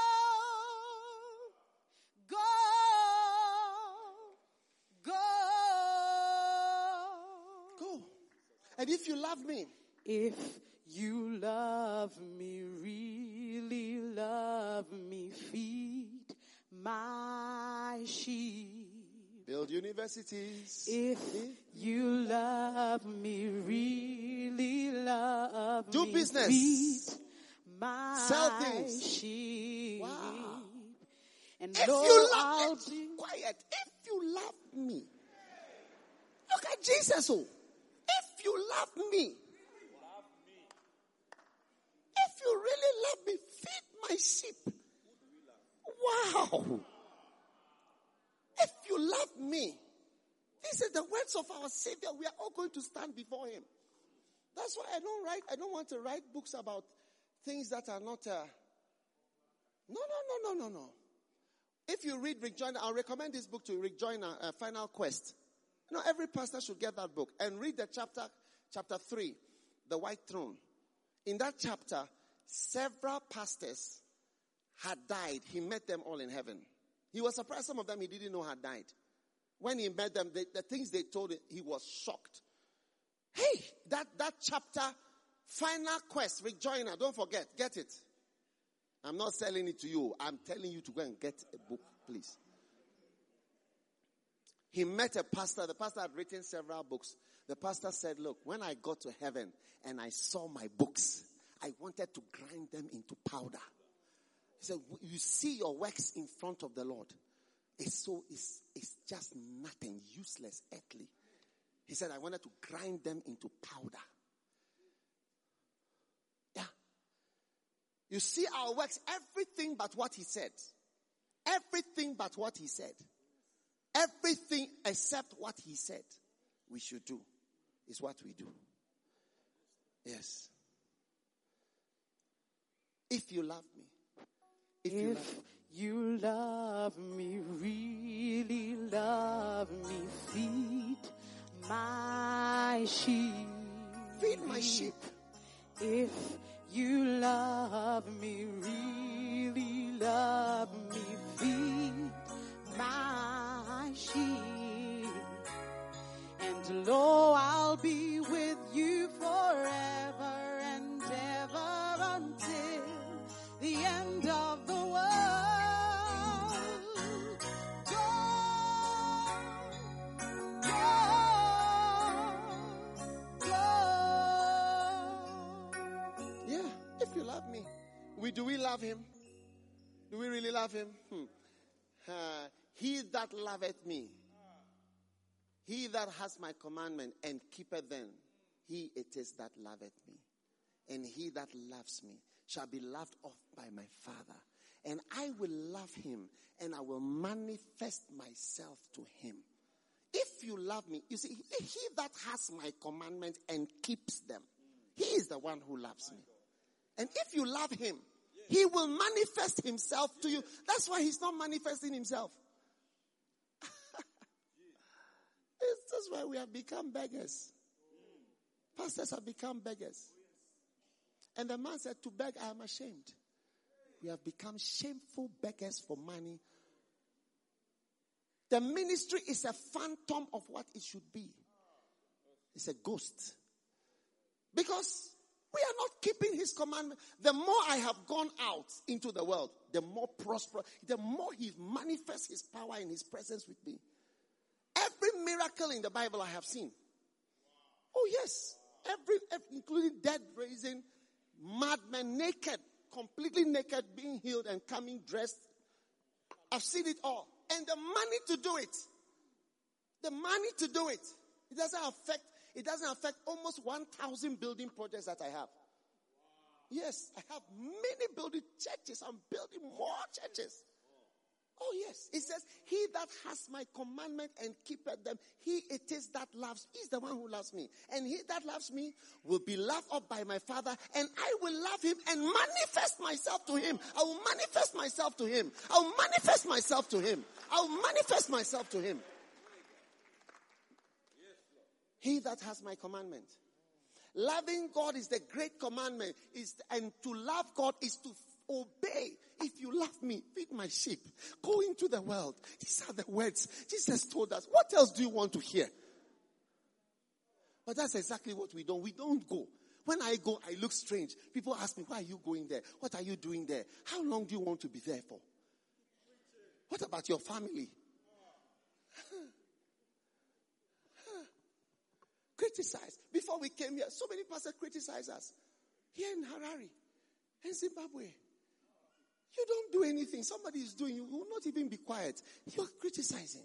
go, go. Go. And if you love me, if you love me, really love me, feed my sheep. Build universities. If you love me, really love Do me, business. feed my Sell things. sheep. Wow. And If Lord, you I'll love be me, quiet. If you love me, look at Jesus. Oh, if you love me, if you really love me, feed my sheep. Wow. If you love me, these are the words of our Savior. We are all going to stand before him. That's why I don't write, I don't want to write books about things that are not, uh, no, no, no, no, no, no. If you read Rick Joyner, I'll recommend this book to Rick Joyner, uh, Final Quest. You know, every pastor should get that book and read the chapter, chapter three, The White Throne. In that chapter, several pastors had died. He met them all in heaven. He was surprised some of them he didn't know had died. When he met them, the, the things they told him, he was shocked. Hey, that, that chapter, Final Quest, Rick Joyner, don't forget, get it. I'm not selling it to you. I'm telling you to go and get a book, please. He met a pastor. The pastor had written several books. The pastor said, look, when I got to heaven and I saw my books, I wanted to grind them into powder. He said, you see your works in front of the Lord. It's so, it's, it's just nothing, useless, earthly. He said, I wanted to grind them into powder. Yeah. You see our works, everything but what he said. Everything but what he said. Everything except what he said we should do is what we do. Yes. If you love me. If, if you love me. you love me, really love me, feed my sheep. Feed my sheep. If you love me, really love me, feed my sheep. And lo, I'll be with you forever and ever. the end of the world. Go, go, go. Yeah, if you love me. We, do we love him? Do we really love him? Hmm. Uh, he that loveth me, he that has my commandment and keepeth them, he it is that loveth me. And he that loves me shall be loved of by my Father. And I will love him, and I will manifest myself to him. If you love me, you see, he that has my commandment and keeps them, he is the one who loves me. And if you love him, he will manifest himself to you. That's why he's not manifesting himself. That's why we have become beggars. Pastors have become beggars. And the man said, to beg, I am ashamed. We have become shameful beggars for money. The ministry is a phantom of what it should be. It's a ghost. Because we are not keeping his commandment. The more I have gone out into the world, the more prosperous, the more he manifests his power and his presence with me. Every miracle in the Bible I have seen. Oh yes. Every, every including dead raising, madmen naked, completely naked, being healed and coming dressed. I've seen it all. And the money to do it. The money to do it. It doesn't affect, it doesn't affect almost one thousand building projects that I have. Yes, I have many building churches. I'm building more churches. Oh yes. It says, he that has my commandment and keepeth them, he it is that loves. He's the one who loves me. And he that loves me will be loved up by my Father, and I will love him and manifest myself to him. I will manifest myself to him. I will manifest myself to him. I will manifest myself to him. He that has my commandment. Loving God is the great commandment. Is and to love God is to obey. If you love me, feed my sheep. Go into the world. These are the words Jesus told us. What else do you want to hear? But that's exactly what we don't. We don't go. When I go, I look strange. People ask me, why are you going there? What are you doing there? How long do you want to be there for? What about your family? Criticize. Before we came here, so many pastors criticize us. Here in Harare, in Zimbabwe. You don't do anything. Somebody is doing. You will not even be quiet. You are criticizing.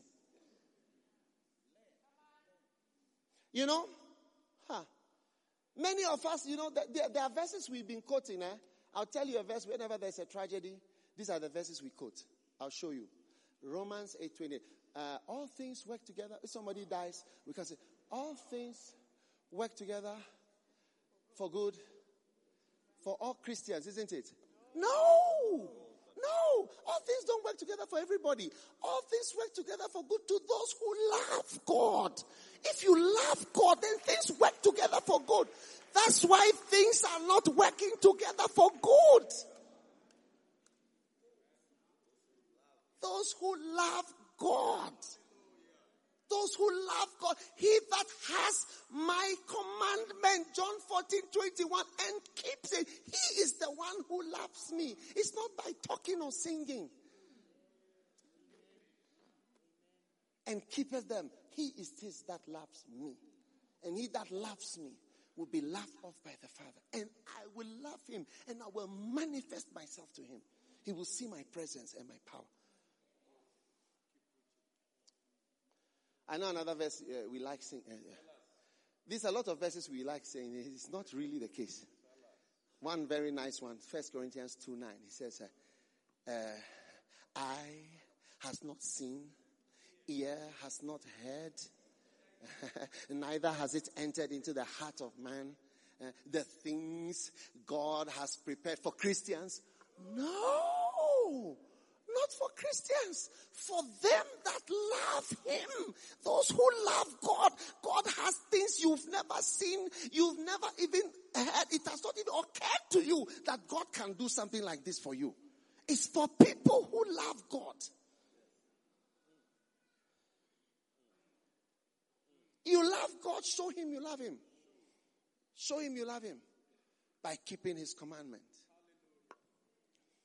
You know? Huh. Many of us, you know, there, there are verses we've been quoting. Eh? I'll tell you a verse whenever there's a tragedy. These are the verses we quote. I'll show you. Romans eight twenty. Uh, all things work together. If somebody dies, we can say, all things work together for good for all Christians, isn't it? No! No! All things don't work together for everybody. All things work together for good to those who love God. If you love God, then things work together for good. That's why things are not working together for good. Those who love God. Those who love God. He that has my commandment, John fourteen twenty-one, and keeps it. He is the one who loves me. It's not by talking or singing. And keepeth them. He is this that loves me. And he that loves me will be loved of by the Father. And I will love him. And I will manifest myself to him. He will see my presence and my power. I know another verse uh, we like saying. Uh, There's a lot of verses we like saying. It's not really the case. One very nice one, First Corinthians two nine. He says, uh, uh, eye has not seen, ear has not heard, neither has it entered into the heart of man. Uh, the things God has prepared for Christians. No! Not for Christians. For them that love him. Those who love God. God has things you've never seen. You've never even heard. It has not even occurred to you that God can do something like this for you. It's for people who love God. You love God. Show him you love him. Show him you love him. By keeping his commandment.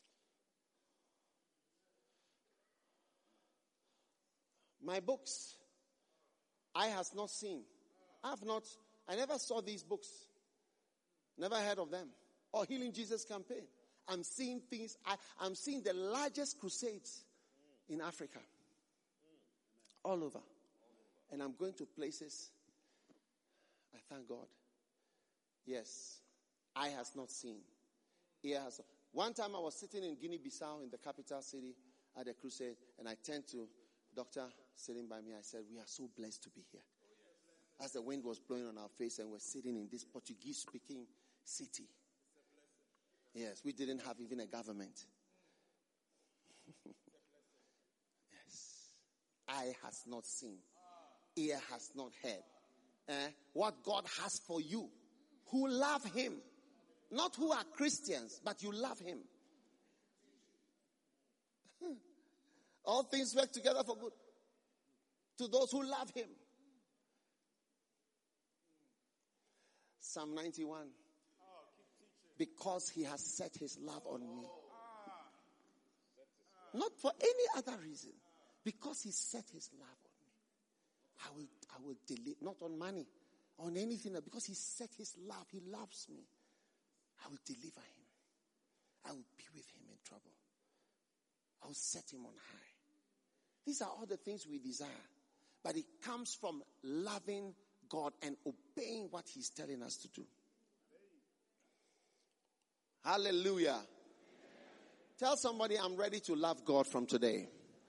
My books, eye has not seen. I have not, I never saw these books. Never heard of them. Or Healing Jesus Campaign. I'm seeing things, I, I'm seeing the largest crusades in Africa. All over. And I'm going to places. I thank God. Yes. Eye has not seen. Ear has not. One time I was sitting in Guinea-Bissau in the capital city at a crusade, and I turned to Doctor sitting by me. I said, we are so blessed to be here. As the wind was blowing on our face and we're sitting in this Portuguese-speaking city. Yes, we didn't have even a government. Yes. Eye has not seen. Ear has not heard. Eh? What God has for you who love him. Not who are Christians, but you love him. All things work together for good to those who love him. Psalm ninety-one. Because he has set his love on me. Not for any other reason. Because he set his love on me. I will, I will deliver, not on money, on anything, because he set his love. He loves me. I will deliver him. I will be with him in trouble. I will set him on high. These are all the things we desire. But it comes from loving God and obeying what he's telling us to do. Hallelujah. Tell somebody, I'm ready to love God from today.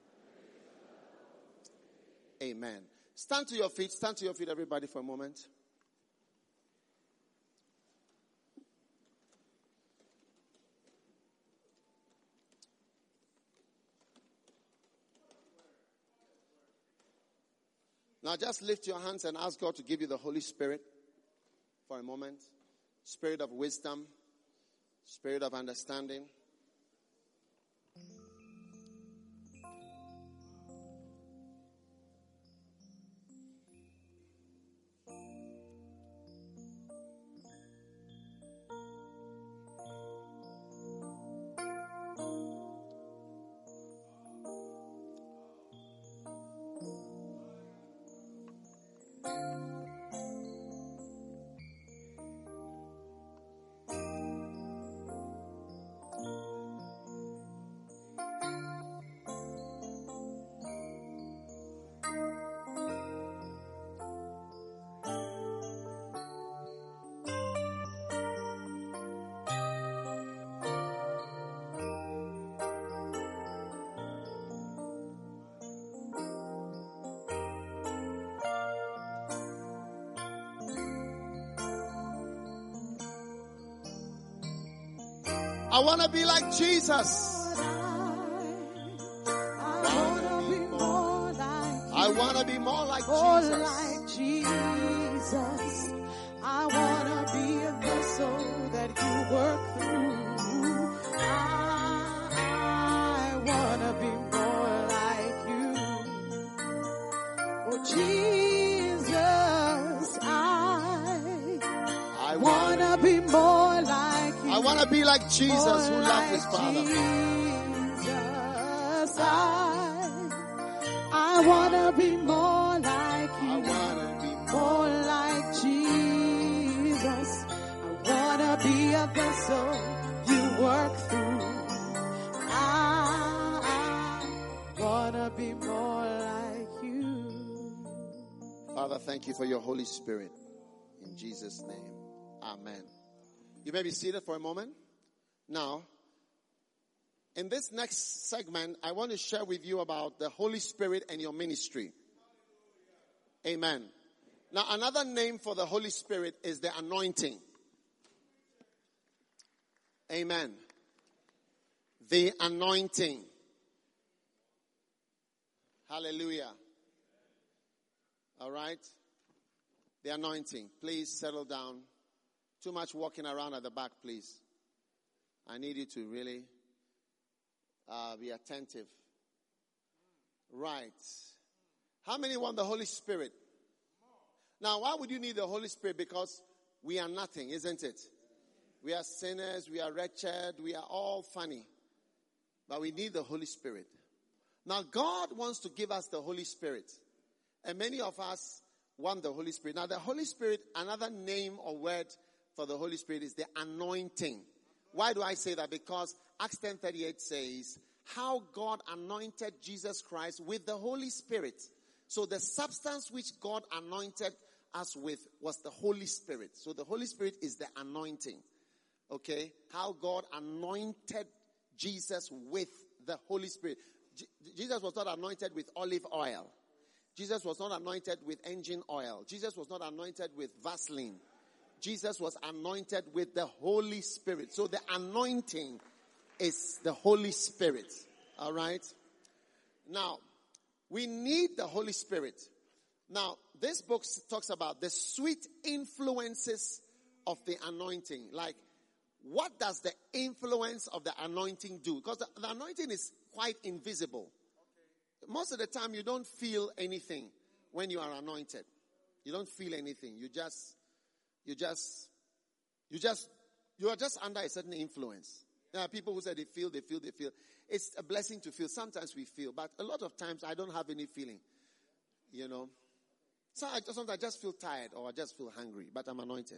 Amen. Stand to your feet. Stand to your feet, everybody, for a moment. Now just lift your hands and ask God to give you the Holy Spirit for a moment. Spirit of wisdom. Spirit of understanding. I want to be like Jesus. I want to be more like Jesus. I want to be a vessel that you work through. I want to be more like you. Oh, Jesus, I, I want to be more like you. I want to be like Jesus who loved his Father. Jesus, I, I want to be more like you. I want to be more like Jesus. I want to be a vessel you work through. I, I want to be more like you. Father, thank you for your Holy Spirit. In Jesus' name, amen. You may be seated for a moment. Now, in this next segment, I want to share with you about the Holy Spirit and your ministry. Amen. Now, another name for the Holy Spirit is the anointing. Amen. The anointing. Hallelujah. All right. The anointing. Please settle down. Too much walking around at the back, please. I need you to really uh, be attentive. Right. How many want the Holy Spirit? Now, why would you need the Holy Spirit? Because we are nothing, isn't it? We are sinners, we are wretched, we are all funny. But we need the Holy Spirit. Now, God wants to give us the Holy Spirit. And many of us want the Holy Spirit. Now, the Holy Spirit, another name or word for the Holy Spirit is the anointing. Why do I say that? Because Acts ten thirty-eight says, how God anointed Jesus Christ with the Holy Spirit. So the substance which God anointed us with was the Holy Spirit. So the Holy Spirit is the anointing. Okay? How God anointed Jesus with the Holy Spirit. Je- Jesus was not anointed with olive oil. Jesus was not anointed with engine oil. Jesus was not anointed with Vaseline. Jesus was anointed with the Holy Spirit. So the anointing is the Holy Spirit. All right? Now, we need the Holy Spirit. Now, this book talks about the sweet influences of the anointing. Like, what does the influence of the anointing do? Because the, the anointing is quite invisible. Okay. Most of the time, you don't feel anything when you are anointed. You don't feel anything. You just, you just, you just, you are just under a certain influence. There are people who say they feel, they feel, they feel. It's a blessing to feel. Sometimes we feel, but a lot of times I don't have any feeling. You know. So I just, sometimes I just feel tired or I just feel hungry, but I'm anointed.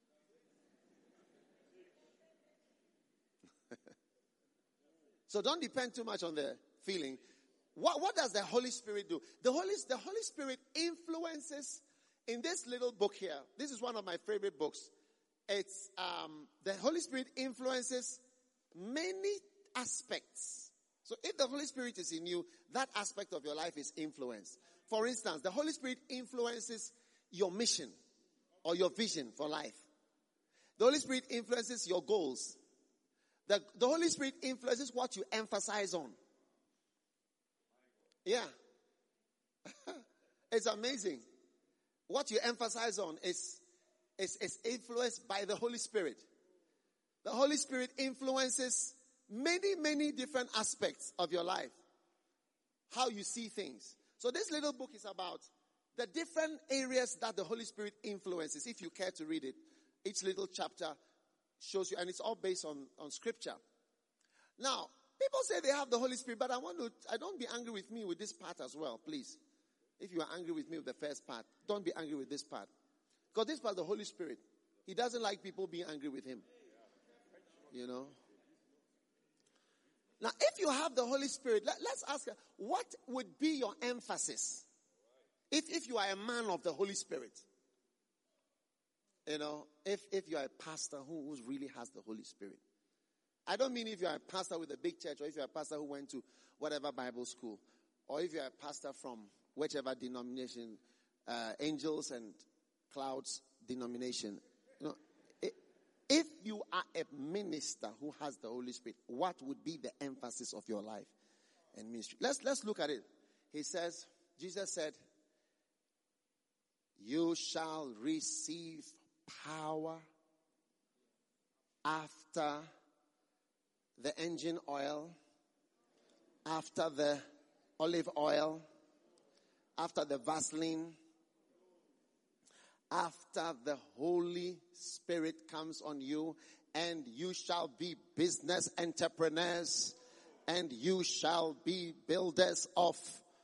So don't depend too much on the feeling. What, what does the Holy Spirit do? The Holy, the Holy Spirit influences in this little book here. This is one of my favorite books. It's um, the Holy Spirit influences many aspects. So if the Holy Spirit is in you, that aspect of your life is influenced. For instance, the Holy Spirit influences your mission or your vision for life. The Holy Spirit influences your goals. The, the Holy Spirit influences what you emphasize on. Yeah. It's amazing. What you emphasize on is, is, is influenced by the Holy Spirit. The Holy Spirit influences many, many different aspects of your life. How you see things. So this little book is about the different areas that the Holy Spirit influences. If you care to read it, each little chapter shows you, and it's all based on, on scripture. Now, people say they have the Holy Spirit, but I want to, I don't be angry with me with this part as well, please. If you are angry with me with the first part, don't be angry with this part. Because this part is the Holy Spirit. He doesn't like people being angry with him. You know. Now, if you have the Holy Spirit, let, let's ask, what would be your emphasis? If, if you are a man of the Holy Spirit. You know, if, if you are a pastor who, who really has the Holy Spirit. I don't mean if you are a pastor with a big church, or if you are a pastor who went to whatever Bible school, or if you are a pastor from whichever denomination, uh, Angels and Clouds denomination. You know, it, if you are a minister who has the Holy Spirit, what would be the emphasis of your life and ministry? Let's, let's look at it. He says, Jesus said, you shall receive power after the engine oil, after the olive oil, after the Vaseline, after the Holy Spirit comes on you, and you shall be business entrepreneurs, and you shall be builders of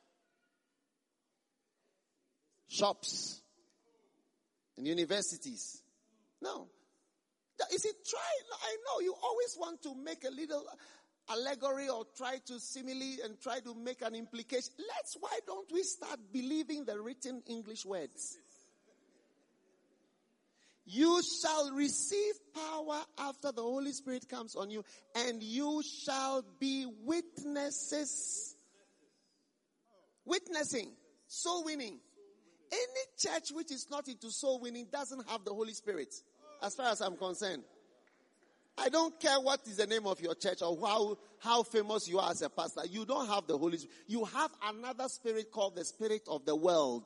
shops and universities. No. You see, try, I know you always want to make a little allegory or try to simile and try to make an implication. Let's, why don't we start believing the written English words? You shall receive power after the Holy Spirit comes on you, and you shall be witnesses. Witnessing, soul winning. Any church which is not into soul winning doesn't have the Holy Spirit, as far as I'm concerned. I don't care what is the name of your church or how, how famous you are as a pastor. You don't have the Holy Spirit. You have another spirit called the spirit of the world.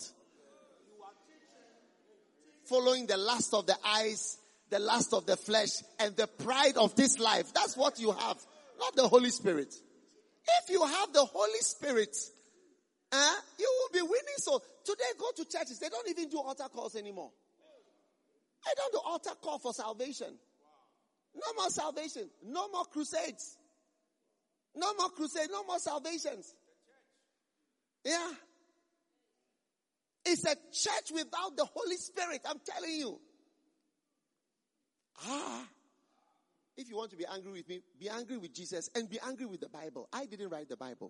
Following the lust of the eyes, the lust of the flesh, and the pride of this life. That's what you have, not the Holy Spirit. If you have the Holy Spirit, uh, you will be winning. So today, go to churches. They don't even do altar calls anymore. They don't do altar call for salvation. No more salvation. No more crusades. No more crusades. No more salvations. Yeah. It's a church without the Holy Spirit, I'm telling you. Ah. If you want to be angry with me, be angry with Jesus and be angry with the Bible. I didn't write the Bible.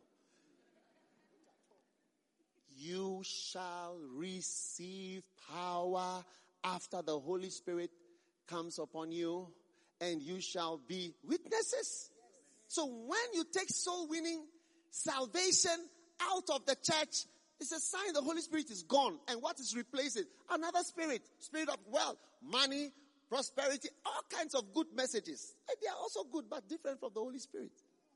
You shall receive power after the Holy Spirit comes upon you, and you shall be witnesses. So when you take soul winning, salvation out of the church, it's a sign the Holy Spirit is gone. And what is replaced? Another spirit. Spirit of wealth, money, prosperity, all kinds of good messages. And they are also good, but different from the Holy Spirit.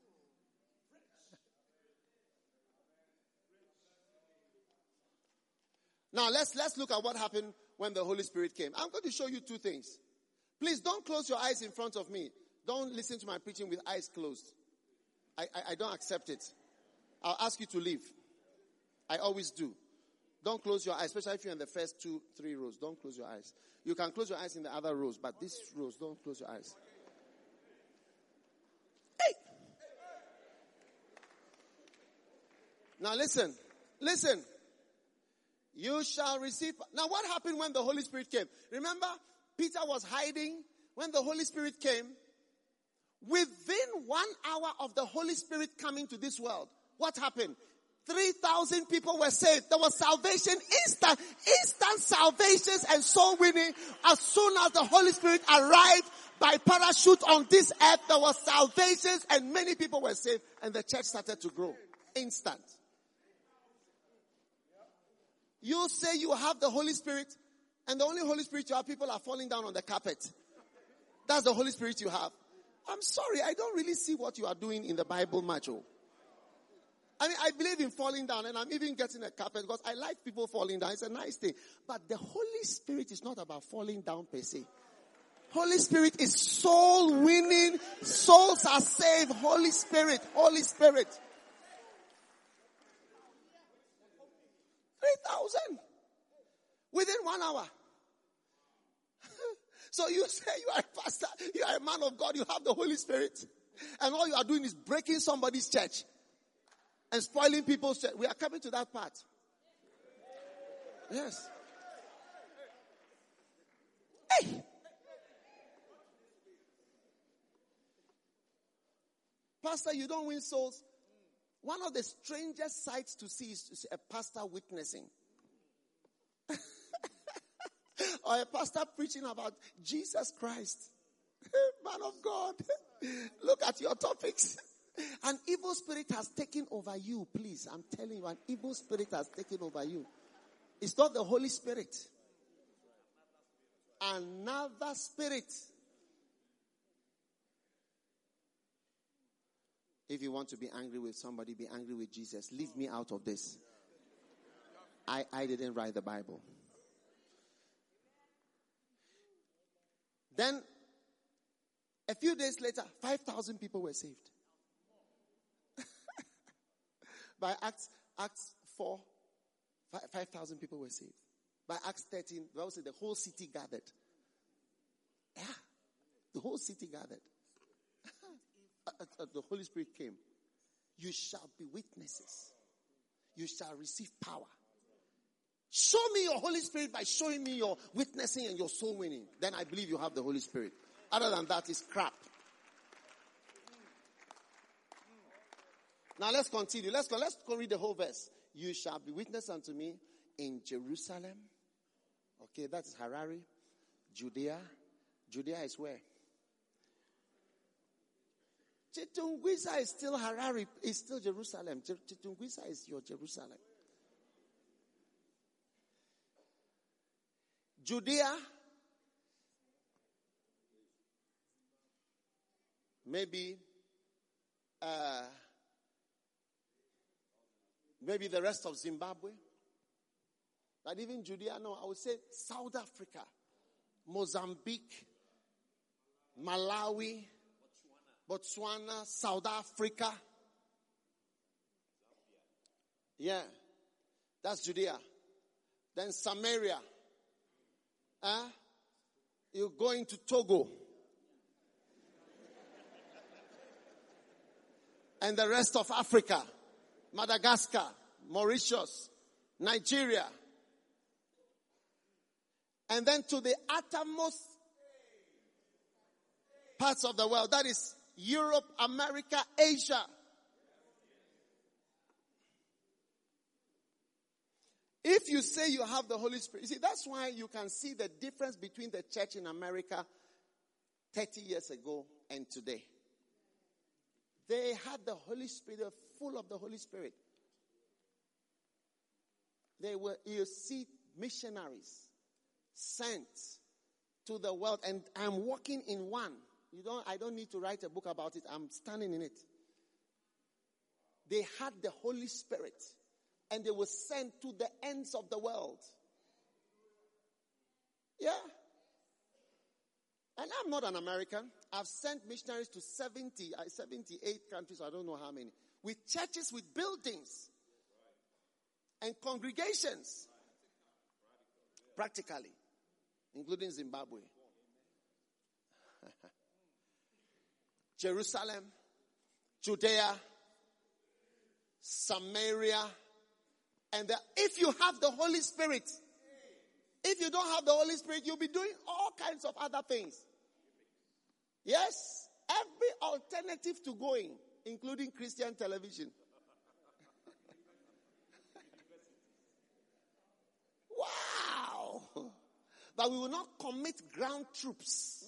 Now let's let's look at what happened when the Holy Spirit came. I'm going to show you two things. Please don't close your eyes in front of me. Don't listen to my preaching with eyes closed. I, I, I don't accept it. I'll ask you to leave. I always do. Don't close your eyes, especially if you're in the first two, three rows. Don't close your eyes. You can close your eyes in the other rows, but these rows, don't close your eyes. Hey! Now listen. Listen. You shall receive. Now what happened when the Holy Spirit came? Remember, Peter was hiding when the Holy Spirit came. Within one hour of the Holy Spirit coming to this world, what happened? three thousand people were saved. There was salvation, instant, instant salvations and soul winning. As soon as the Holy Spirit arrived by parachute on this earth, there was salvations and many people were saved and the church started to grow. Instant. You say you have the Holy Spirit, and the only Holy Spirit you have, people are falling down on the carpet. That's the Holy Spirit you have. I'm sorry, I don't really see what you are doing in the Bible much. Oh. I mean, I believe in falling down, and I'm even getting a carpet because I like people falling down. It's a nice thing. But the Holy Spirit is not about falling down per se. Holy Spirit is soul winning. Souls are saved. Holy Spirit. Holy Spirit. three thousand. Within one hour. So you say you are a pastor, you are a man of God, you have the Holy Spirit. And all you are doing is breaking somebody's church. And spoiling people's church. We are coming to that part. Yes. Hey! Pastor, you don't win souls. One of the strangest sights to see is a pastor witnessing. Or a pastor preaching about Jesus Christ. Man of God. Look at your topics. An evil spirit has taken over you, please. I'm telling you, an evil spirit has taken over you. It's not the Holy Spirit. Another spirit. If you want to be angry with somebody, be angry with Jesus. Leave me out of this. I, I didn't write the Bible. Then, a few days later, five thousand people were saved. By Acts, Acts four, five thousand people were saved. By Acts thirteen, the Bible said the whole city gathered. Yeah, the whole city gathered. The Holy Spirit came. You shall be witnesses. You shall receive power. Show me your Holy Spirit by showing me your witnessing and your soul winning. Then I believe you have the Holy Spirit. Other than that, it's crap. Now let's continue. Let's go. Let's go read the whole verse. You shall be witness unto me in Jerusalem. Okay, that is Harare. Judea. Judea is where? Chitungwisa is still Harare. It's still Jerusalem. Chitungwisa is your Jerusalem. Judea. Maybe uh, maybe the rest of Zimbabwe. But even Judea, no, I would say South Africa, Mozambique, Malawi, Botswana, South Africa. Yeah, that's Judea. Then Samaria. Huh? You're going to Togo. And the rest of Africa. Madagascar. Mauritius, Nigeria. And then to the uttermost parts of the world. That is Europe, America, Asia. If you say you have the Holy Spirit, you see, that's why you can see the difference between the church in America thirty years ago and today. They had the Holy Spirit, they were full of the Holy Spirit. They were, you see, missionaries sent to the world, and I'm walking in one. You don't, I don't need to write a book about it. I'm standing in it. They had the Holy Spirit, and they were sent to the ends of the world. Yeah. And I'm not an American. I've sent missionaries to seventy, seventy-eight countries, I don't know how many, with churches, with buildings, and congregations, practically, including Zimbabwe. Jerusalem, Judea, Samaria, and the, if you have the Holy Spirit, if you don't have the Holy Spirit, you'll be doing all kinds of other things. Yes, every alternative to going, including Christian television. Wow! But we will not commit ground troops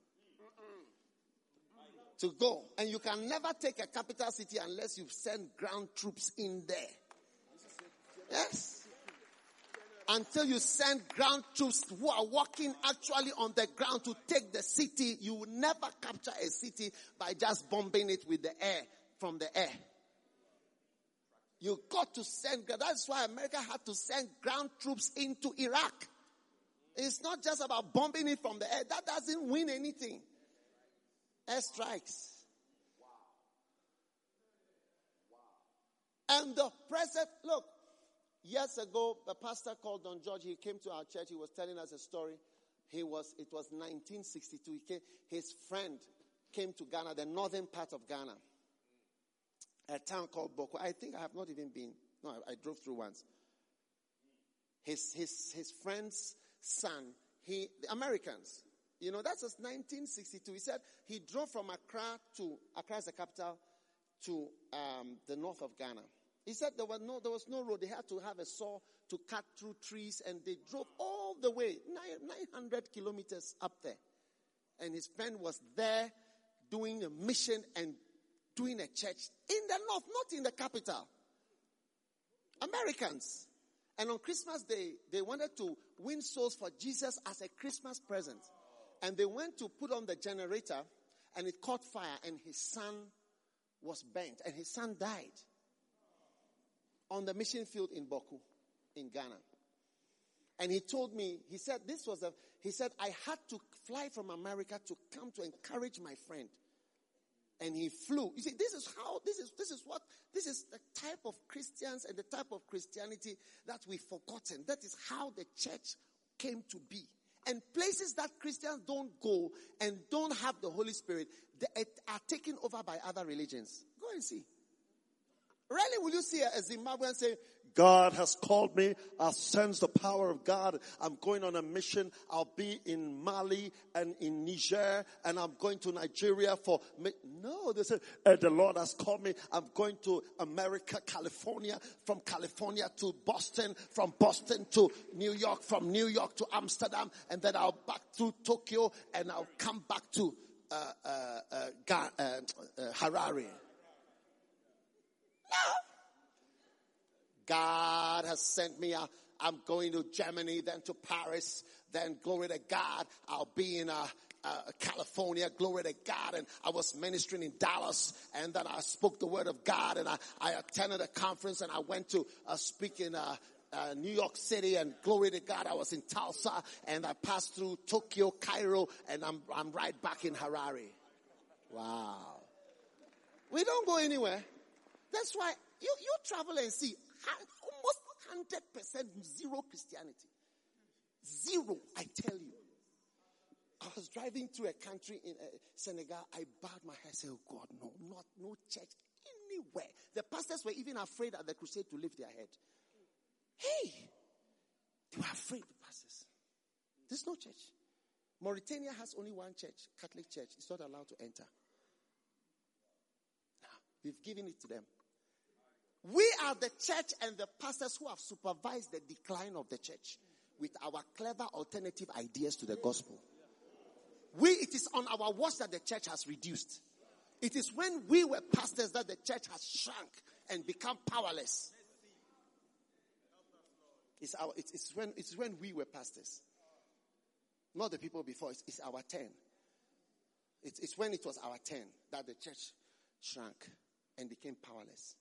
to go. And you can never take a capital city unless you send ground troops in there. Yes. Until you send ground troops who are walking actually on the ground to take the city, you will never capture a city by just bombing it with the air, from the air. You got to send, that's why America had to send ground troops into Iraq. It's not just about bombing it from the air. That doesn't win anything. Air strikes. And the president, look, years ago, the pastor called Don George. He came to our church. He was telling us a story. He was, it was nineteen sixty-two. He came, his friend came to Ghana, the northern part of Ghana, a town called Boko. I think I have not even been. No, I, I drove through once. His, his, his friend's son, he, the Americans, you know, that's just nineteen sixty-two. He said he drove from Accra to, Accra is the capital, to um, the north of Ghana. He said there was no, there was no road. They had to have a saw to cut through trees, and they drove all the way, nine hundred kilometers up there. And his friend was there doing a mission and doing a church in the north, not in the capital. Americans. And on Christmas Day, they wanted to win souls for Jesus as a Christmas present. And they went to put on the generator, and it caught fire, and his son was burnt, and his son died on the mission field in Boku, in Ghana. And he told me, he said, this was a, he said, I had to fly from America to come to encourage my friend. And he flew. You see, this is how, this is, this is what, this is the type of Christians and the type of Christianity that we've forgotten. That is how the church came to be. And places that Christians don't go and don't have the Holy Spirit, they are taken over by other religions. Go and see. Rarely will you see a Zimbabwean say, God has called me. I'll sense the power of God. I'm going on a mission. I'll be in Mali and in Niger, and I'm going to Nigeria for... No, they say, eh, the Lord has called me. I'm going to America, California, from California to Boston, from Boston to New York, from New York to Amsterdam, and then I'll back to Tokyo, and I'll come back to uh, uh, uh, uh, uh, Harare. No. God has sent me. I, I'm going to Germany, then to Paris, then glory to God, I'll be in uh, uh, California, glory to God. And I was ministering in Dallas, and then I spoke the word of God, and I, I attended a conference, and I went to uh, speak in uh, uh, New York City, and glory to God, I was in Tulsa, and I passed through Tokyo, Cairo, and I'm, I'm right back in Harare. Wow. We don't go anywhere. That's why you, you travel and see almost one hundred percent zero Christianity. Zero, I tell you. I was driving through a country in uh, Senegal. I bowed my head and said, oh God, no, not, no church everywhere. The pastors were even afraid at the crusade to lift their head. Hey, they were afraid, the pastors. There's no church. Mauritania has only one church, Catholic church. It's not allowed to enter. Now, we've given it to them. We are the church and the pastors who have supervised the decline of the church with our clever alternative ideas to the gospel. We, it is on our watch that the church has reduced. It is when we were pastors that the church has shrunk and become powerless. It's our, it's, it's when, it's when we were pastors. Not the people before. It's, it's our turn. It's, it's when it was our turn that the church shrank and became powerless.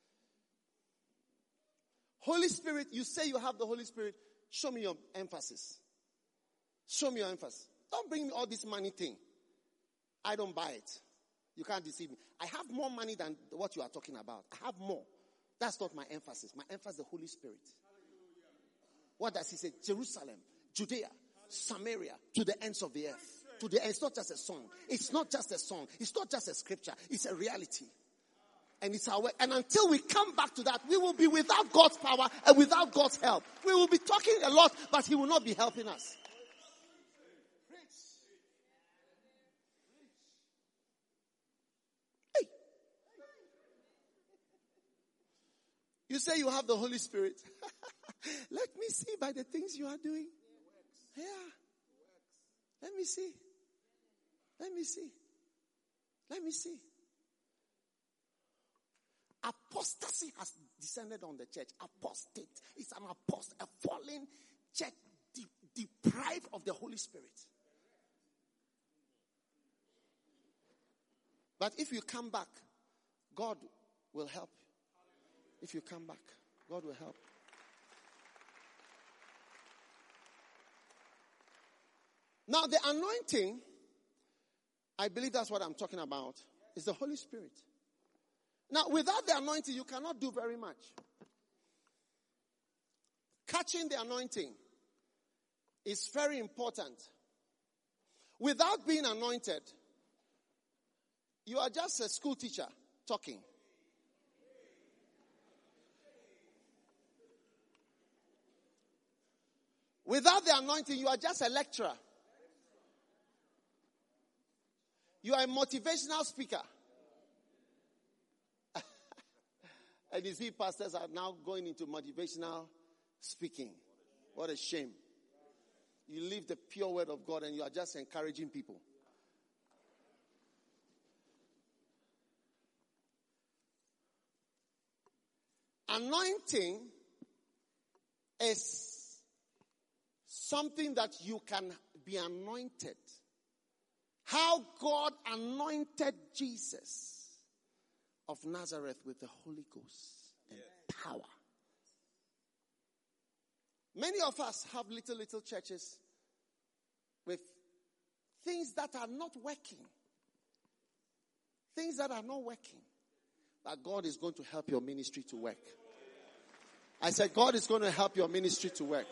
Holy Spirit, you say you have the Holy Spirit. Show me your emphasis. Show me your emphasis. Don't bring me all this money thing. I don't buy it. You can't deceive me. I have more money than what you are talking about. I have more. That's not my emphasis. My emphasis is the Holy Spirit. What does he say? Jerusalem, Judea, Samaria, to the ends of the earth. To the It's not just a song. It's not just a song. It's not just a scripture. It's a reality. And it's our way. And until we come back to that, we will be without God's power and without God's help. We will be talking a lot, but he will not be helping us. Hey. You say you have the Holy Spirit. Let me see by the things you are doing. Yeah. Let me see. Let me see. Let me see. Apostasy has descended on the church. Apostate. It's an apostate, a fallen church de- deprived of the Holy Spirit. But if you come back, God will help. If you come back, God will help. Now the anointing, I believe that's what I'm talking about, is the Holy Spirit. Now, without the anointing, you cannot do very much. Catching the anointing is very important. Without being anointed, you are just a school teacher talking. Without the anointing, you are just a lecturer. You are a motivational speaker. And you see pastors are now going into motivational speaking. What a shame. You leave the pure word of God and you are just encouraging people. Anointing is something that you can be anointed. How God anointed Jesus of Nazareth with the Holy Ghost and power. Many of us have little, little churches with things that are not working. Things that are not working. But God is going to help your ministry to work. I said, God is going to help your ministry to work.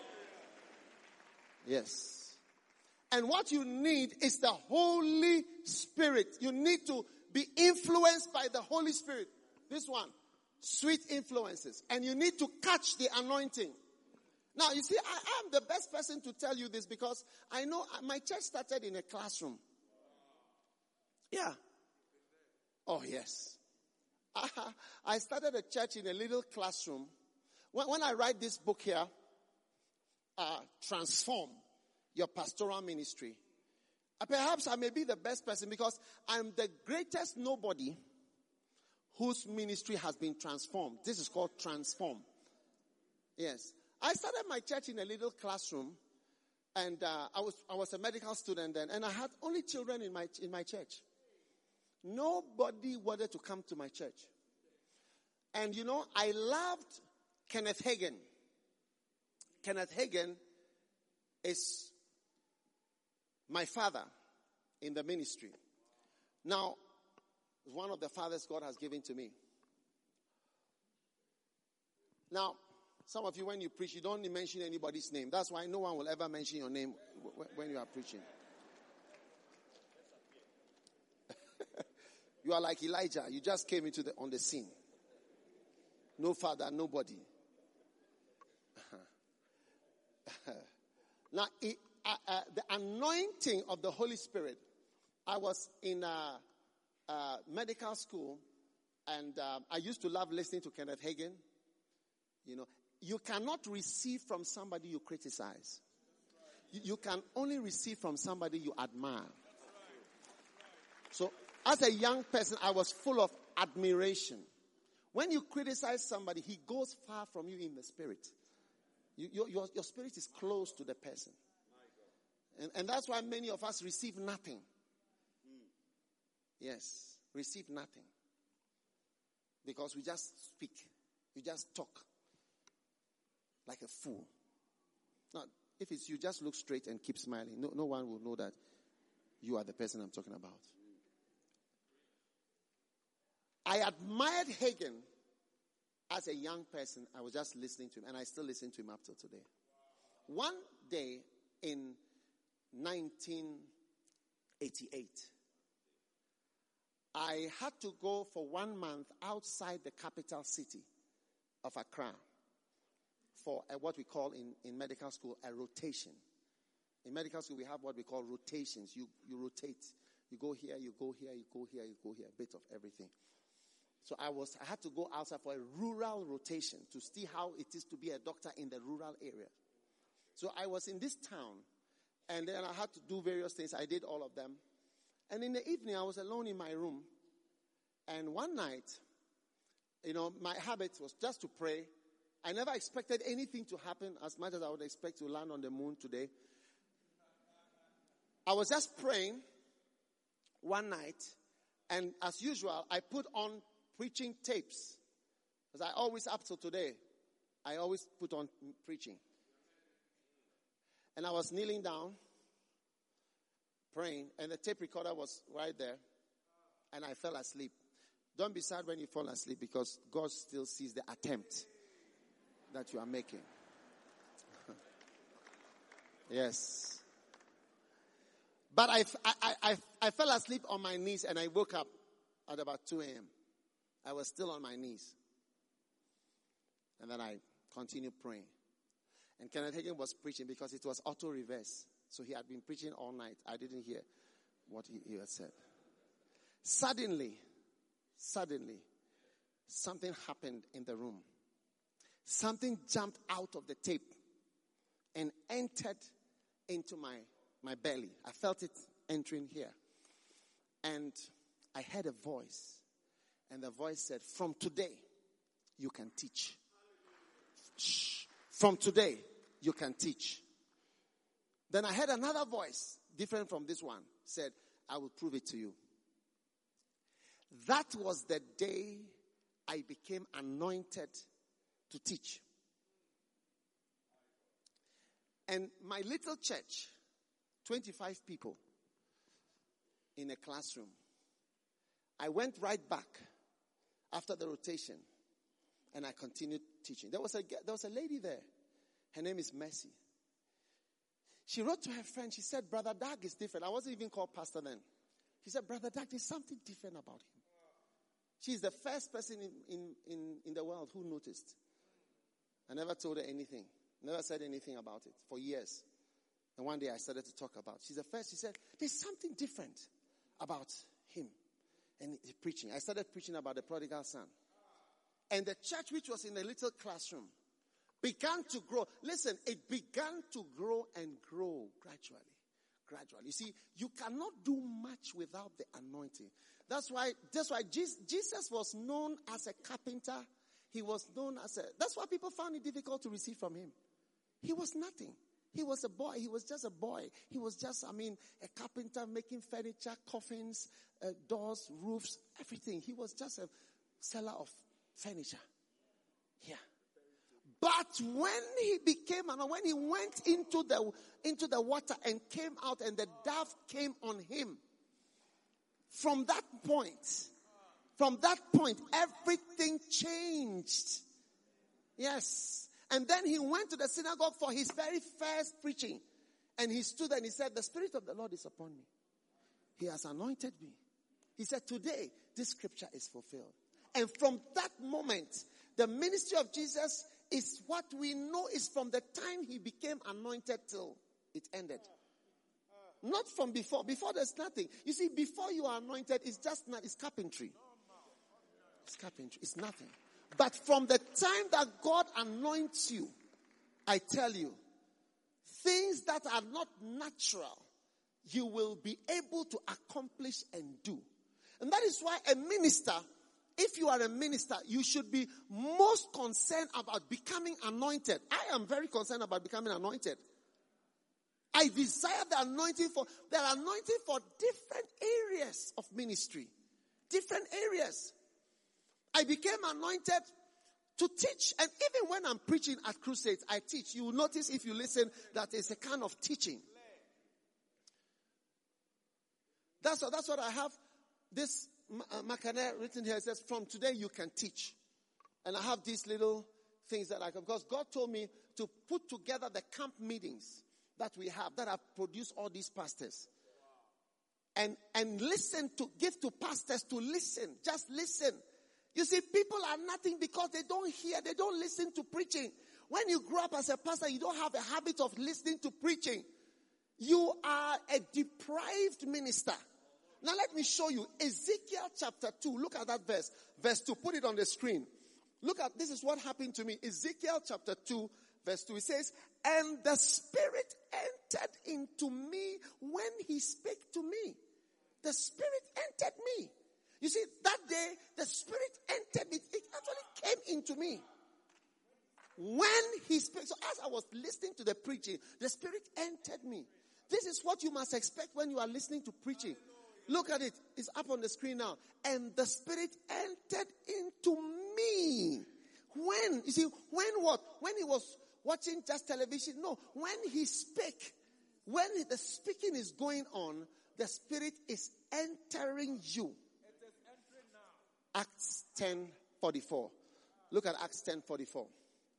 Yes. And what you need is the Holy Spirit. You need to be influenced by the Holy Spirit. This one, sweet influences. And you need to catch the anointing. Now, you see, I am the best person to tell you this because I know my church started in a classroom. Yeah. Oh, yes. I started a church in a little classroom. When, when I write this book here, uh, Transform Your Pastoral Ministry, uh, perhaps I may be the best person because I'm the greatest nobody whose ministry has been transformed. This is called Transform. Yes. I started my church in a little classroom, and uh, I was I was a medical student then, and I had only children in my in my church. Nobody wanted to come to my church. And you know, I loved Kenneth Hagin. Kenneth Hagin is my father in the ministry. Now, one of the fathers God has given to me. Now, some of you, when you preach, you don't mention anybody's name. That's why no one will ever mention your name when you are preaching. You are like Elijah. You just came into the on the scene. No father, nobody. Now, it, uh, uh, the anointing of the Holy Spirit. I was in a, a medical school, and uh, I used to love listening to Kenneth Hagin. You know, you cannot receive from somebody you criticize. You, you can only receive from somebody you admire. So, as a young person, I was full of admiration. When you criticize somebody, he goes far from you in the spirit. You, your, your, your spirit is close to the person. And, and that's why many of us receive nothing. Yes, receive nothing. Because we just speak. You just talk. Like a fool. Now, if it's you, just look straight and keep smiling. No, no one will know that you are the person I'm talking about. I admired Hagin as a young person. I was just listening to him, and I still listen to him up till today. One day in nineteen eighty-eight, I had to go for one month outside the capital city of Accra for a, what we call in, in medical school a rotation. In medical school, we have what we call rotations. You, you rotate. You go here, you go here, you go here, you go here. A bit of everything. So I was, I had to go outside for a rural rotation to see how it is to be a doctor in the rural area. So I was in this town, and then I had to do various things. I did all of them. And in the evening, I was alone in my room. And one night, you know, my habit was just to pray. I never expected anything to happen as much as I would expect to land on the moon today. I was just praying one night, and as usual, I put on preaching tapes. As I always, up till today, I always put on preaching. And I was kneeling down, praying, and the tape recorder was right there, and I fell asleep. Don't be sad when you fall asleep, because God still sees the attempt that you are making. Yes. But I, I, I, I fell asleep on my knees, and I woke up at about two a.m. I was still on my knees. And then I continued praying. And Kenneth Hagin was preaching because it was auto reverse. So he had been preaching all night. I didn't hear what he, he had said. Suddenly, suddenly, something happened in the room. Something jumped out of the tape and entered into my, my belly. I felt it entering here. And I heard a voice. And the voice said, "From today, you can teach. Shh. From today, you can teach." Then I heard another voice, different from this one, said, "I will prove it to you." That was the day I became anointed to teach. And my little church, twenty-five people in a classroom, I went right back after the rotation, and I continued teaching. There was a there was a lady there. Her name is Mercy. She wrote to her friend. She said, "Brother Doug is different." I wasn't even called pastor then. She said, "Brother Doug, there's something different about him." She's the first person in, in, in, in the world who noticed. I never told her anything. Never said anything about it for years. And one day I started to talk about it. She's the first. She said, "There's something different about him." And he preaching. I started preaching about the prodigal son. And the church, which was in a little classroom, began to grow. Listen, it began to grow and grow gradually. Gradually. You see, you cannot do much without the anointing. That's why, that's why Jesus was known as a carpenter. He was known as a, that's why people found it difficult to receive from him. He was nothing. He was a boy. He was just a boy. He was just, I mean, a carpenter making furniture, coffins, uh, doors, roofs, everything. He was just a seller of furniture. Yeah. But when he became, and when he went into the, into the water and came out and the dove came on him, from that point, from that point, everything changed. Yes. And then he went to the synagogue for his very first preaching. And he stood and he said, "The Spirit of the Lord is upon me. He has anointed me He said, today, this scripture is fulfilled. And from that moment, the ministry of Jesus is what we know is from the time he became anointed till it ended. Not from before. Before there's nothing. You see, before you are anointed, it's just not, it's carpentry. It's carpentry. It's nothing. But from the time that God anoints you, I tell you, things that are not natural, you will be able to accomplish and do. And that is why a minister, if you are a minister, you should be most concerned about becoming anointed. I am very concerned about becoming anointed. I desire the anointing for, the anointing for different areas of ministry. Different areas. I became anointed to teach. And even when I'm preaching at crusades, I teach. You will notice if you listen that it's a kind of teaching. That's what, that's what I have. This uh, Makane written here says, from today you can teach. And I have these little things that I can, because God told me to put together the camp meetings that we have, that have produced all these pastors. And, and listen to, give to pastors to listen. Just listen. You see, people are nothing because they don't hear, they don't listen to preaching. When you grow up as a pastor, you don't have a habit of listening to preaching. You are a deprived minister. Now let me show you Ezekiel chapter two. Look at that verse. Verse two. Put it on the screen. Look at, this is what happened to me. Ezekiel chapter two, verse two. It says, and the Spirit entered into me when he spake to me. The Spirit entered me. You see, that day, the Spirit entered me. It actually came into me. When he spoke, so as I was listening to the preaching, the Spirit entered me. This is what you must expect when you are listening to preaching. Look at it. It's up on the screen now. And the Spirit entered into me. When? You see, when what? When he was watching just television? No. When he spake, when the speaking is going on, the Spirit is entering you. Acts ten forty-four. Look at Acts ten forty-four.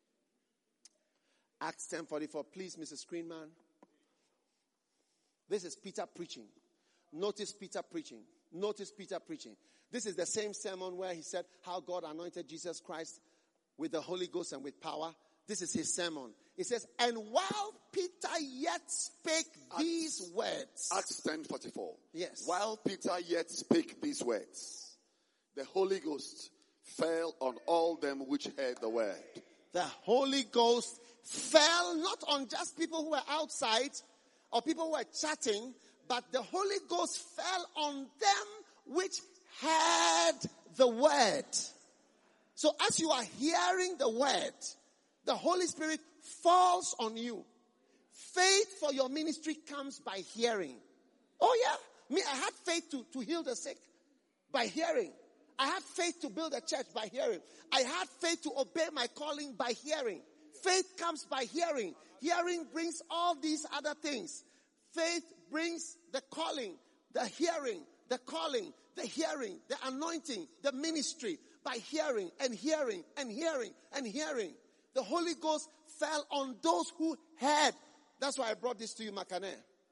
Acts ten forty-four. Please, Mister Screenman. This is Peter preaching. Notice Peter preaching. Notice Peter preaching. This is the same sermon where he said how God anointed Jesus Christ with the Holy Ghost and with power. This is his sermon. It says, and while Peter yet spake Acts, these words. Acts ten forty-four. Yes. While Peter yet spake these words, the Holy Ghost fell on all them which heard the word. The Holy Ghost fell not on just people who were outside or people who were chatting, but the Holy Ghost fell on them which heard the word. So as you are hearing the word, the Holy Spirit falls on you. Faith for your ministry comes by hearing. Oh yeah. Me, I had faith to, to heal the sick by hearing. I had faith to build a church by hearing. I had faith to obey my calling by hearing. Faith comes by hearing. Hearing brings all these other things. Faith brings the calling, the hearing, the calling, the hearing, the anointing, the ministry by hearing and hearing and hearing and hearing. The Holy Ghost fell on those who heard. That's why I brought this to you, Makane.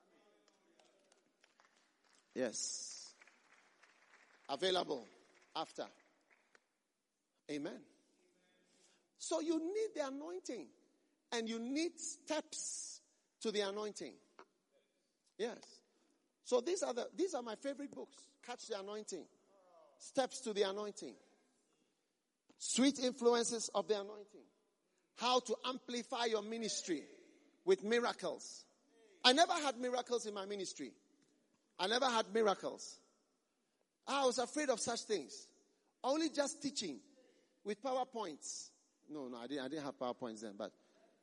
Yes. Available after. Amen. So you need the anointing. And you need steps to the anointing. Yes. So these are the these are my favorite books. Catch the Anointing. Steps to the Anointing. Sweet Influences of the Anointing. How to amplify your ministry with miracles. I never had miracles in my ministry. I never had miracles. I was afraid of such things. Only just teaching with PowerPoints. No, no, I didn't, I didn't have PowerPoints then, but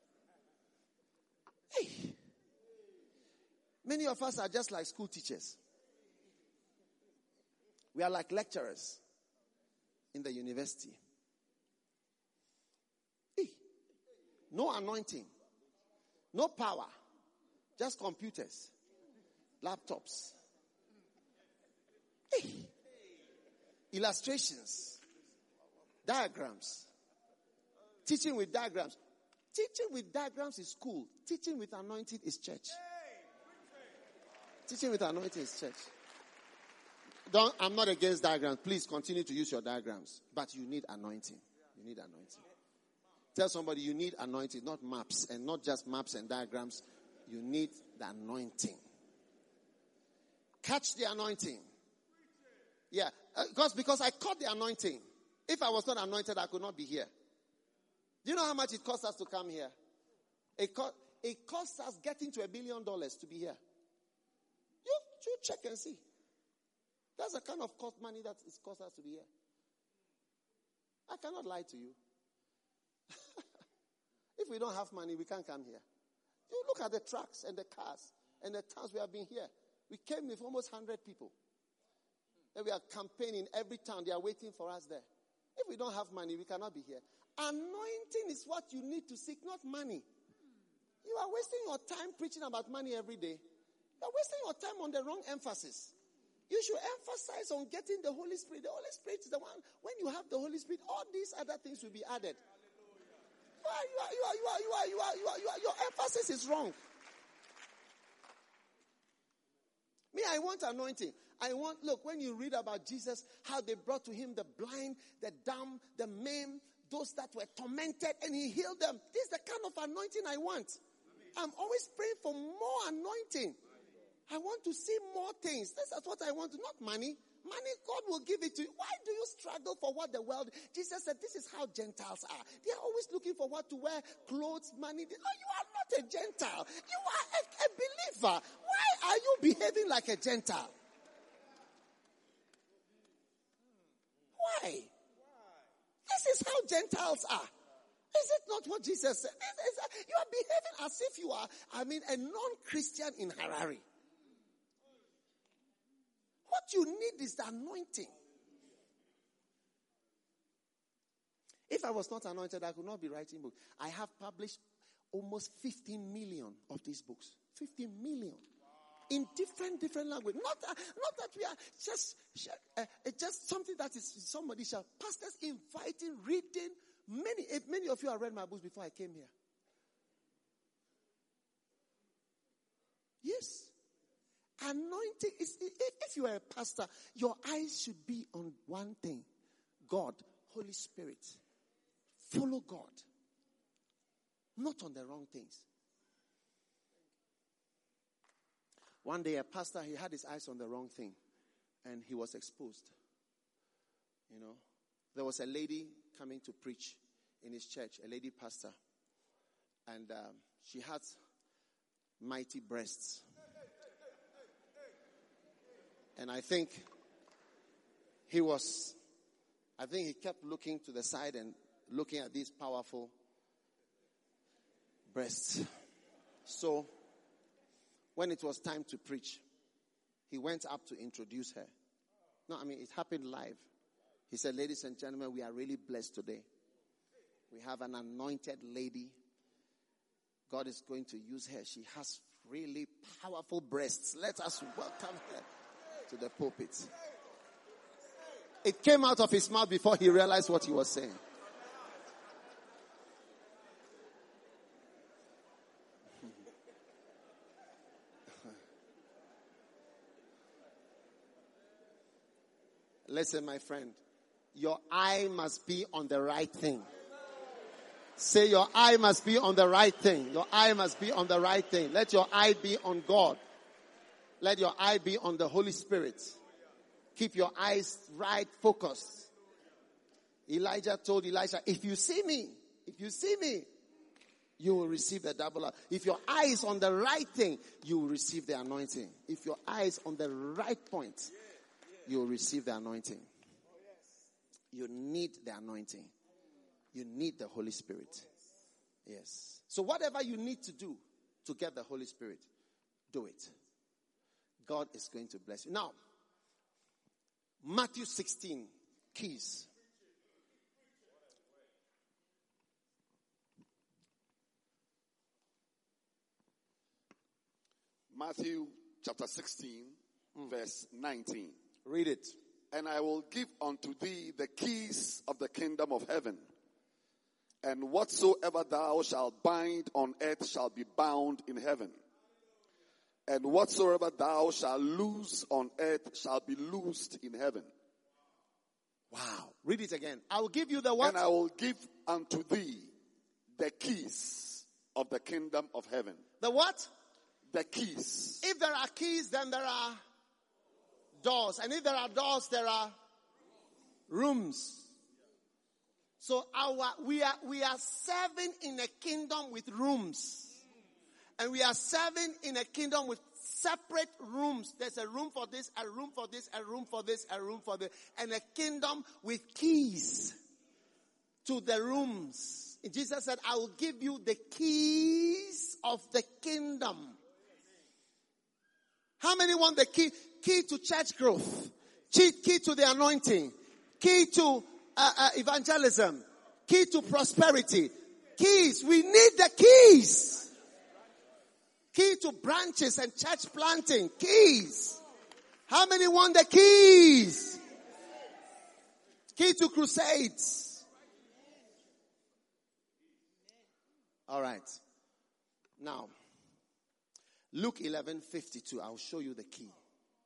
hey, many of us are just like school teachers. We are like lecturers in the university. Hey, no anointing, no power, just computers, laptops. Hey, illustrations, diagrams, teaching with diagrams. Teaching with diagrams is cool. Teaching with anointing is church. Teaching with anointing is church. don't, I'm not against diagrams. Please continue to use your diagrams. But you need anointing. You need anointing. Tell somebody you need anointing, not maps, and not just maps and diagrams. You need the anointing. Catch the anointing. Yeah, uh, because, because I caught the anointing. If I was not anointed, I could not be here. Do you know how much it costs us to come here? It, co- it costs us getting to a billion dollars to be here. You, you check and see. That's the kind of cost money that it costs us to be here. I cannot lie to you. If we don't have money, we can't come here. You look at the trucks and the cars and the towns we have been here. We came with almost one hundred people. And we are campaigning every town. They are waiting for us there. If we don't have money, we cannot be here. Anointing is what you need to seek, not money. You are wasting your time preaching about money every day. You are wasting your time on the wrong emphasis. You should emphasize on getting the Holy Spirit. The Holy Spirit is the one. When you have the Holy Spirit, all these other things will be added. You are, you are, you are, you are, you are, you are, you are, you are, your emphasis is wrong. Me, I want anointing. I want, look, when you read about Jesus, how they brought to him the blind, the dumb, the maimed, those that were tormented, and he healed them. This is the kind of anointing I want. I'm always praying for more anointing. I want to see more things. This is what I want. Not money. Money, God will give it to you. Why do you struggle for what the world... Jesus said, this is how Gentiles are. They are always looking for what to wear, clothes, money. Oh, you are not a Gentile. You are a, a believer. Why are you behaving like a Gentile? Why? This is how Gentiles are. Is it not what Jesus said? You are behaving as if you are, I mean, a non-Christian in Harare. What you need is the anointing. If I was not anointed, I could not be writing books. I have published almost fifteen million of these books. fifteen million. In different, different language. Not, uh, not that we are just, uh, just something that is somebody shall. Pastors inviting, reading. Many, if many of you have read my books before I came here. Yes. Anointing is, if you are a pastor, your eyes should be on one thing. God, Holy Spirit. Follow God. Not on the wrong things. One day a pastor, he had his eyes on the wrong thing. And he was exposed. You know. There was a lady coming to preach in his church. A lady pastor. And um, she had mighty breasts. And I think he was, I think he kept looking to the side and looking at these powerful breasts. So, when it was time to preach, he went up to introduce her. No, I mean, it happened live. He said, ladies and gentlemen, we are really blessed today. We have an anointed lady. God is going to use her. She has really powerful breasts. Let us welcome her to the pulpit. It came out of his mouth before he realized what he was saying. Listen, my friend, your eye must be on the right thing. Say your eye must be on the right thing. Your eye must be on the right thing. Let your eye be on God. Let your eye be on the Holy Spirit. Keep your eyes right focused. Elijah told Elisha, if you see me, if you see me, you will receive the double. If your eye is on the right thing, you will receive the anointing. If your eye is on the right point, you will receive the anointing. You need the anointing. You need the Holy Spirit. Yes. So whatever you need to do to get the Holy Spirit, do it. God is going to bless you. Now, Matthew sixteen, keys. Matthew chapter sixteen, mm. verse nineteen. Read it. And I will give unto thee the keys of the kingdom of heaven. And whatsoever thou shalt bind on earth shall be bound in heaven. And whatsoever thou shalt loose on earth shall be loosed in heaven. Wow. Read it again. I will give you the what? And I will give unto thee the keys of the kingdom of heaven. The what? The keys. If there are keys, then there are doors. And if there are doors, there are rooms. So our we are we are serving in a kingdom with rooms. And we are serving in a kingdom with separate rooms. There's a room for this, a room for this, a room for this, a room for this. And a kingdom with keys to the rooms. And Jesus said, I will give you the keys of the kingdom. How many want the key? Key to church growth. Key, key to the anointing. Key to uh, uh, evangelism. Key to prosperity. Keys. We need the keys. Key to branches and church planting. Keys. How many want the keys? Key to crusades. All right. Now, Luke eleven fifty-two. I'll show you the key.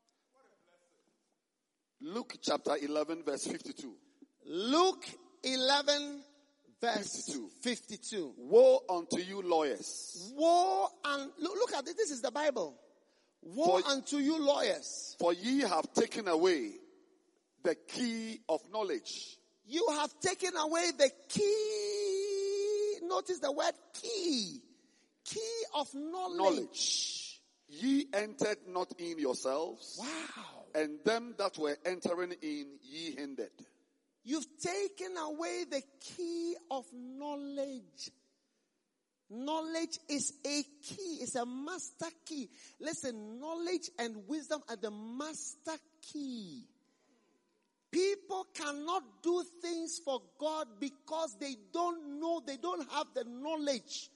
Luke chapter eleven verse fifty-two. Luke eleven verse fifty-two. Woe unto you lawyers. Woe and look, look at it. This is the Bible. Woe For, unto you lawyers. For ye have taken away the key of knowledge. You have taken away the key. Notice the word key. Key of knowledge. knowledge. Ye entered not in yourselves. Wow. And them that were entering in ye hindered. You've taken away the key of knowledge. Knowledge is a key. It's a master key. Listen, knowledge and wisdom are the master key. People cannot do things for God because they don't know, they don't have the knowledge.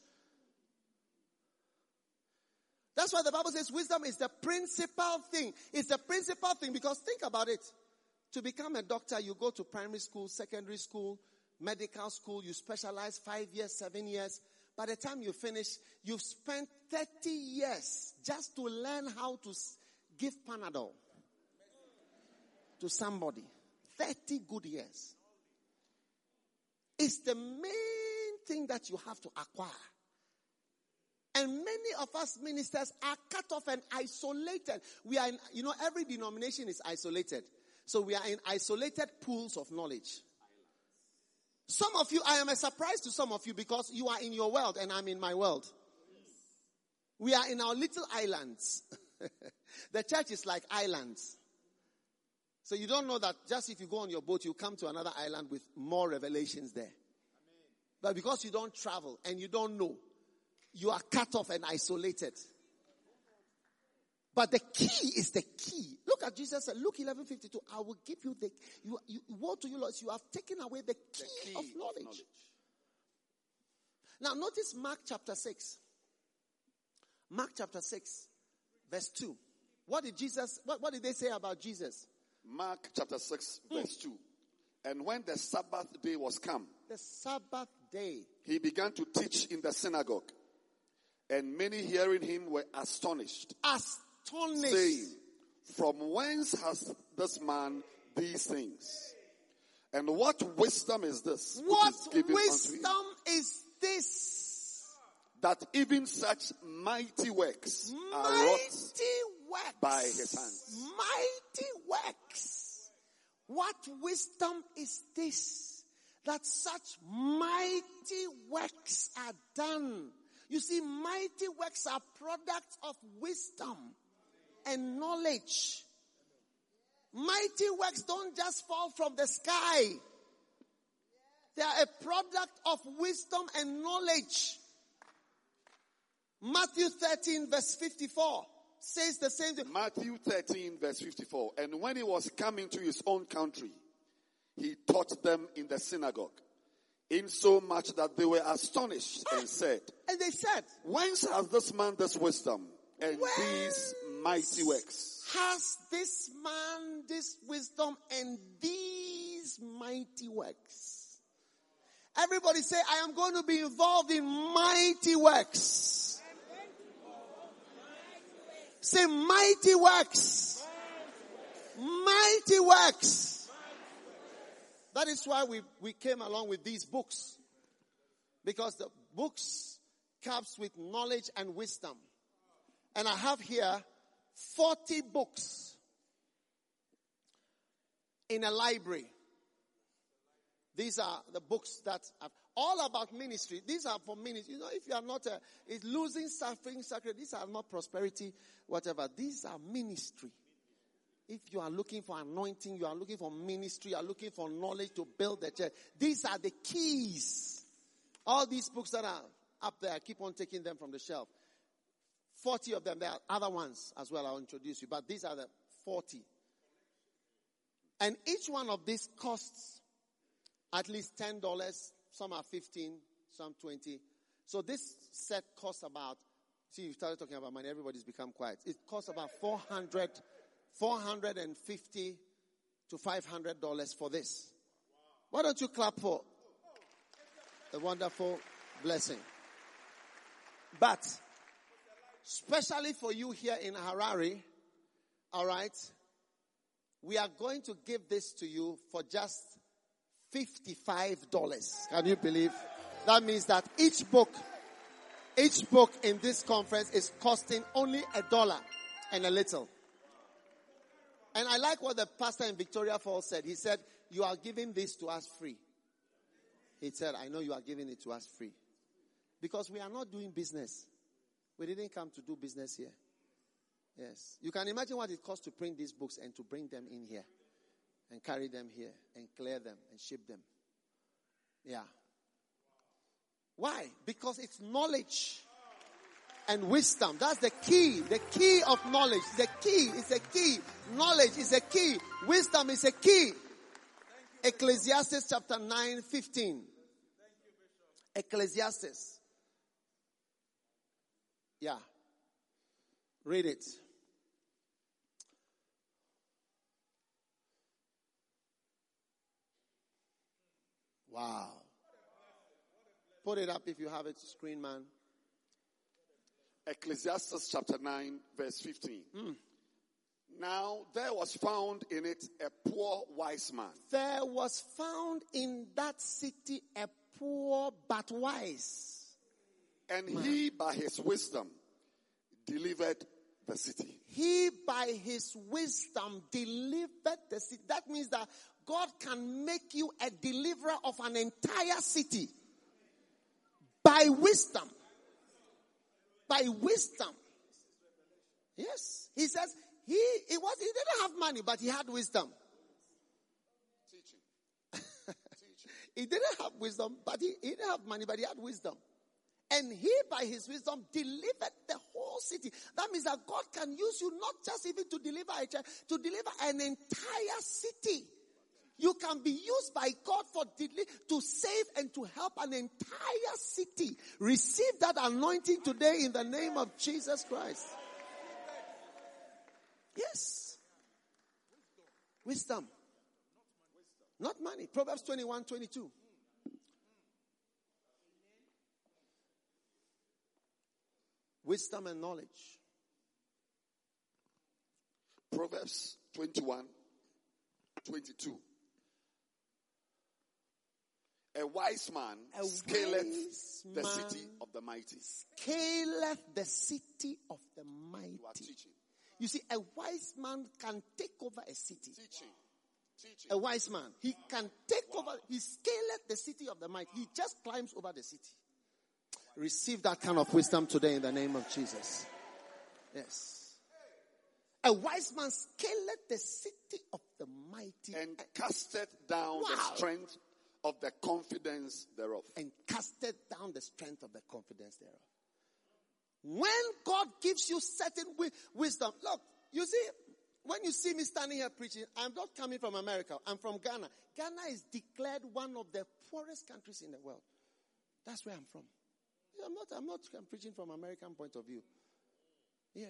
That's why the Bible says wisdom is the principal thing. It's the principal thing because think about it. To become a doctor, you go to primary school, secondary school, medical school, you specialize five years, seven years. By the time you finish, you've spent thirty years just to learn how to give Panadol to somebody. thirty good years. It's the main thing that you have to acquire. And many of us ministers are cut off and isolated. We are in, you know, every denomination is isolated. So we are in isolated pools of knowledge. Some of you, I am a surprise to some of you because you are in your world and I'm in my world. We are in our little islands. The church is like islands. So you don't know that just if you go on your boat, you come to another island with more revelations there. But because you don't travel and you don't know, you are cut off and isolated. But the key is the key. Look at Jesus said, Luke eleven fifty-two, I will give you the, you, you, woe to you, Lord, you have taken away the key, the key of, knowledge. of knowledge. Now notice Mark chapter six. Mark chapter six, verse two. What did Jesus, what, what did they say about Jesus? Mark chapter six, hmm. verse two. And when the Sabbath day was come, the Sabbath day, he began to teach in the synagogue. And many hearing him were astonished. Astonished. Saying, from whence has this man these things? And what wisdom is this? What is wisdom is this? That even such mighty works mighty are wrought works. by his hands. Mighty works. What wisdom is this? That such mighty works are done. You see, mighty works are products of wisdom and knowledge. Mighty works don't just fall from the sky. They are a product of wisdom and knowledge. Matthew thirteen verse fifty-four says the same thing. Matthew thirteen verse fifty-four. And when he was coming to his own country, he taught them in the synagogue. In so much that they were astonished and said, and they said, whence has this man this wisdom and these mighty works? Has this man this wisdom and these mighty works? Everybody say, I am going to be involved in mighty works. Say mighty works. Mighty works. That is why we, we came along with these books. Because the books comes with knowledge and wisdom. And I have here forty books in a library. These are the books that are all about ministry. These are for ministry. You know, if you are not a, it's losing, suffering, sacred. These are not prosperity, whatever. These are ministry. If you are looking for anointing, you are looking for ministry, you are looking for knowledge to build the church. These are the keys. All these books that are up there, I keep on taking them from the shelf. forty of them. There are other ones as well. I'll introduce you. But these are the forty. And each one of these costs at least ten dollars. Some are fifteen, some twenty. So this set costs about, see, you started talking about money, everybody's become quiet. It costs about four hundred, four hundred fifty to five hundred dollars for this. Why don't you clap for a wonderful blessing? But, especially for you here in Harare, all right, we are going to give this to you for just fifty-five dollars. Can you believe? That means that each book, each book in this conference is costing only a dollar and a little. And I like what the pastor in Victoria Falls said. He said, you are giving this to us free. He said, I know you are giving it to us free. Because we are not doing business. We didn't come to do business here. Yes. You can imagine what it costs to print these books and to bring them in here. And carry them here. And clear them. And ship them. Yeah. Why? Because it's knowledge. And wisdom. That's the key. The key of knowledge. The key is a key. Knowledge is a key. Wisdom is a key. Ecclesiastes chapter nine, fifteen. Ecclesiastes. Yeah. Read it. Wow. Put it up if you have it, screen man. Ecclesiastes chapter nine, verse fifteen. Mm. Now there was found in it a poor wise man. There was found in that city a poor but wise. And man. He by his wisdom delivered the city. He by his wisdom delivered the city. That means that God can make you a deliverer of an entire city. By wisdom. By wisdom. Yes. He says he, he was he didn't have money, but he had wisdom. Teaching. Teaching. He didn't have wisdom, but he, he didn't have money, but he had wisdom. And he, by his wisdom, delivered the whole city. That means that God can use you not just even to deliver a church, to deliver an entire city. You can be used by God for deli- to save and to help an entire city. Receive that anointing today in the name of Jesus Christ. Yes. Wisdom. Not money. Proverbs twenty-one, twenty-two. Wisdom and knowledge. Proverbs twenty-one, twenty-two. A wise man A scaleth wise the man city of the mighty. Scaleth the city of the mighty. You are teaching. You see, a wise man can take over a city. Teaching. Teaching. A wise man, he can take over, he scaleth the city of the mighty. He just climbs over the city. Receive that kind of wisdom today in the name of Jesus. Yes. A wise man scaleth the city of the mighty. And casted down Wow. the strength of the confidence thereof. And casted down the strength of the confidence thereof. When God gives you certain wi- wisdom, look, you see, when you see me standing here preaching, I'm not coming from America. I'm from Ghana. Ghana is declared one of the poorest countries in the world. That's where I'm from. I'm not, I'm not I'm preaching from American point of view. Yeah.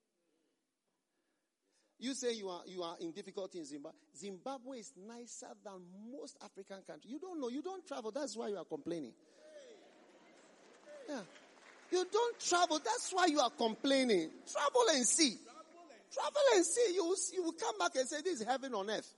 You say you are you are in difficulty in Zimbabwe. Zimbabwe is nicer than most African countries. You don't know. You don't travel. That's why you are complaining. Yeah. You don't travel. That's why you are complaining. Travel and see. Travel and see. You will, you will come back and say, this is heaven on earth.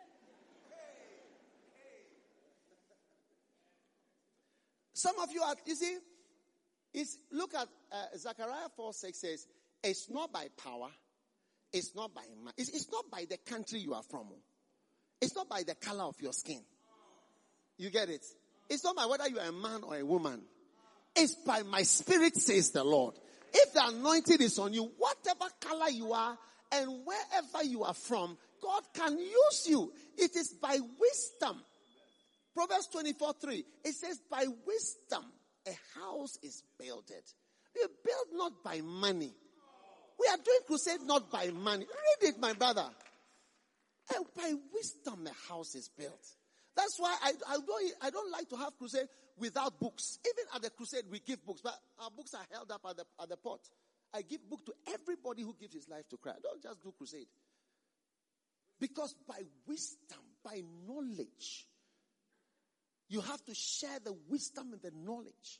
Some of you are, you see, it's, look at uh, Zechariah four six says, it's not by power. It's not by it's, it's not by the country you are from. It's not by the color of your skin. You get it? It's not by whether you are a man or a woman. It's by my spirit, says the Lord. If the anointing is on you, whatever color you are and wherever you are from, God can use you. It is by wisdom. Proverbs twenty-four three, it says, by wisdom a house is builded. We build not by money. We are doing crusade not by money. Read it, my brother. And by wisdom a house is built. That's why I, I, don't, I don't like to have crusade without books. Even at the crusade we give books, but our books are held up at the, at the port. I give book to everybody who gives his life to Christ. I don't just do crusade. Because by wisdom, by knowledge, you have to share the wisdom and the knowledge.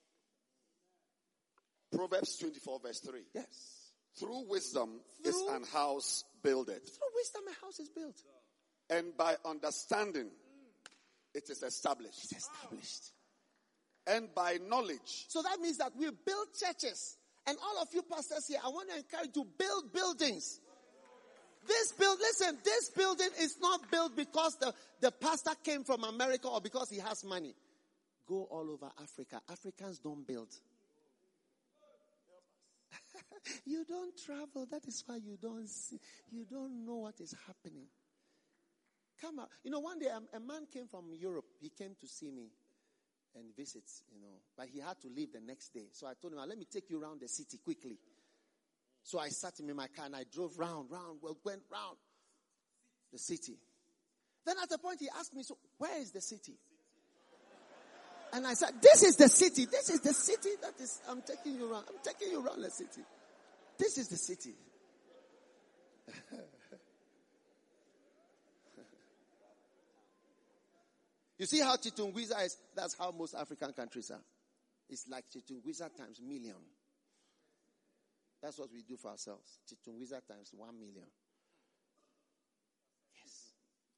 Proverbs twenty-four verse three. Yes. Through wisdom Through, is an house builded. Through wisdom a house is built. And by understanding it is established. It's established. And by knowledge. So that means that we build churches. And all of you pastors here, I want to encourage you to build buildings. This build, listen, this building is not built because the, the pastor came from America or because he has money. Go all over Africa. Africans don't build. You don't travel. That is why you don't see, you don't know what is happening. Come out. You know, one day a, a man came from Europe. He came to see me and visit, you know, but he had to leave the next day. So I told him, let me take you around the city quickly. So I sat him in my car and I drove round, round, well, went round the city. Then at a point he asked me, so where is the city? And I said, this is the city. This is the city that is, I'm taking you around. I'm taking you around the city. This is the city. You see how Chitungwiza is? That's how most African countries are. It's like Chitungwiza times million. That's what we do for ourselves. Chitungwiza times one million. Yes.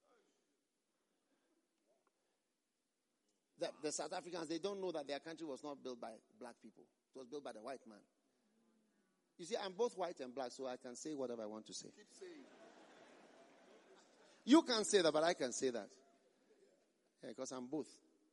The, the South Africans, they don't know that their country was not built by black people. It was built by the white man. You see, I'm both white and black, so I can say whatever I want to say. Keep saying. You can't say that, but I can say that. Yeah, because I'm both.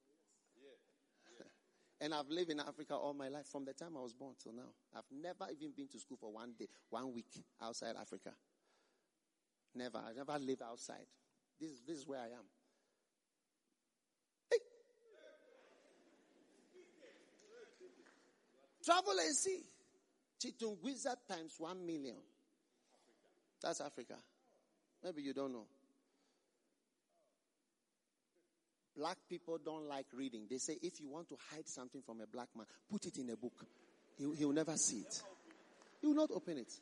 And I've lived in Africa all my life, from the time I was born till now. I've never even been to school for one day, one week outside Africa. Never. I've never lived outside. This, this is where I am. Hey. Travel and see. Chitungwiza times one million. That's Africa. Maybe you don't know. Black people don't like reading. They say if you want to hide something from a black man, put it in a book. He, he will never see it. He will not open it.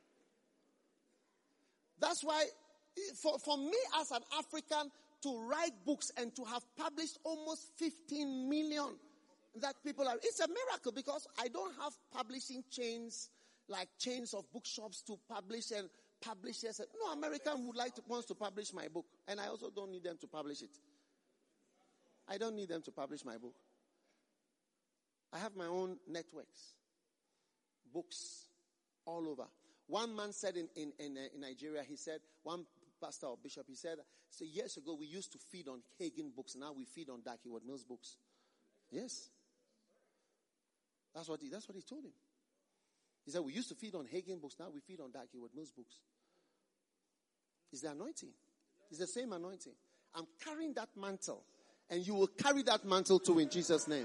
That's why, for, for me as an African, to write books and to have published almost fifteen million that people are, it's a miracle because I don't have publishing chains, like chains of bookshops to publish and publishers. No American would like to, wants to publish my book. And I also don't need them to publish it. I don't need them to publish my book. I have my own networks, books all over. One man said in, in, in, uh, in Nigeria, he said, one pastor or bishop, he said, so years ago we used to feed on Hagin books. Now we feed on Dag Heward-Mills books. Yes. That's what he, that's what he told him. He said, we used to feed on Hagin books. Now we feed on Dag Heward-Mills books. It's the anointing. It's the same anointing. I'm carrying that mantle. And you will carry that mantle too in Jesus' name.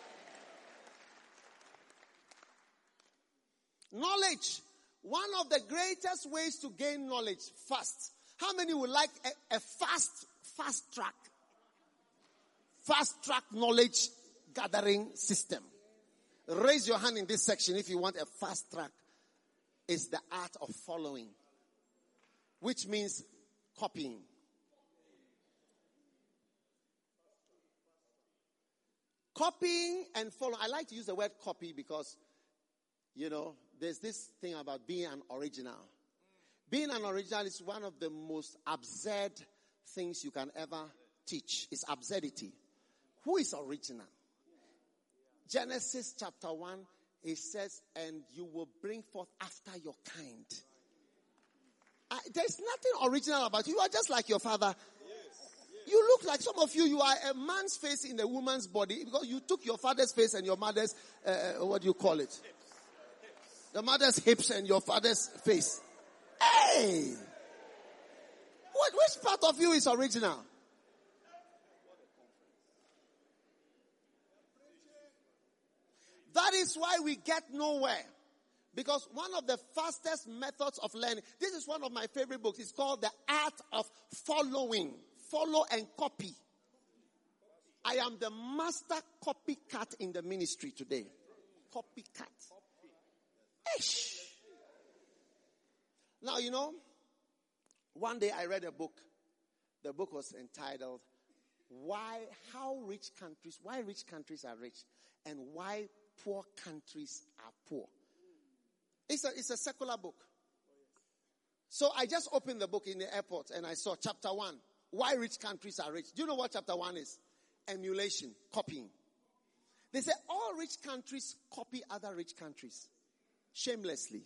Knowledge. One of the greatest ways to gain knowledge, fast. How many would like a, a fast, fast track? Fast track knowledge gathering system. Raise your hand in this section if you want a fast track. It's the art of following. Which means copying. Copying and following. I like to use the word copy because, you know, there's this thing about being an original. Being an original is one of the most absurd things you can ever teach. It's absurdity. Who is original? Genesis chapter one, it says, and you will bring forth after your kind. Uh, there's nothing original about you. You are just like your father. You look like, some of you, you are a man's face in a woman's body because you took your father's face and your mother's, uh, what do you call it? The mother's hips and your father's face. Hey! What, which part of you is original? That is why we get nowhere. Because one of the fastest methods of learning, this is one of my favorite books. It's called The Art of Following. Follow and copy. I am the master copycat in the ministry today. Copycat. Ish. Now, you know, one day I read a book. The book was entitled, Why, How Rich Countries, Why Rich Countries Are Rich and Why Poor Countries Are Poor. It's a, it's a secular book. So I just opened the book in the airport and I saw chapter one. Why rich countries are rich. Do you know what chapter one is? Emulation, copying. They say all rich countries copy other rich countries. Shamelessly.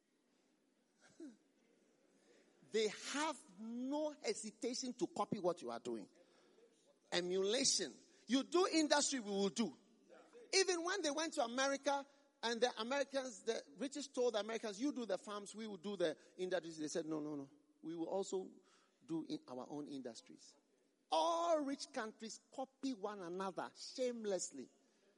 They have no hesitation to copy what you are doing. Emulation. You do industry, we will do. Even when they went to America and the Americans, the British told the Americans, you do the farms, we will do the industries. They said, no, no, no. We will also do in our own industries. All rich countries copy one another shamelessly.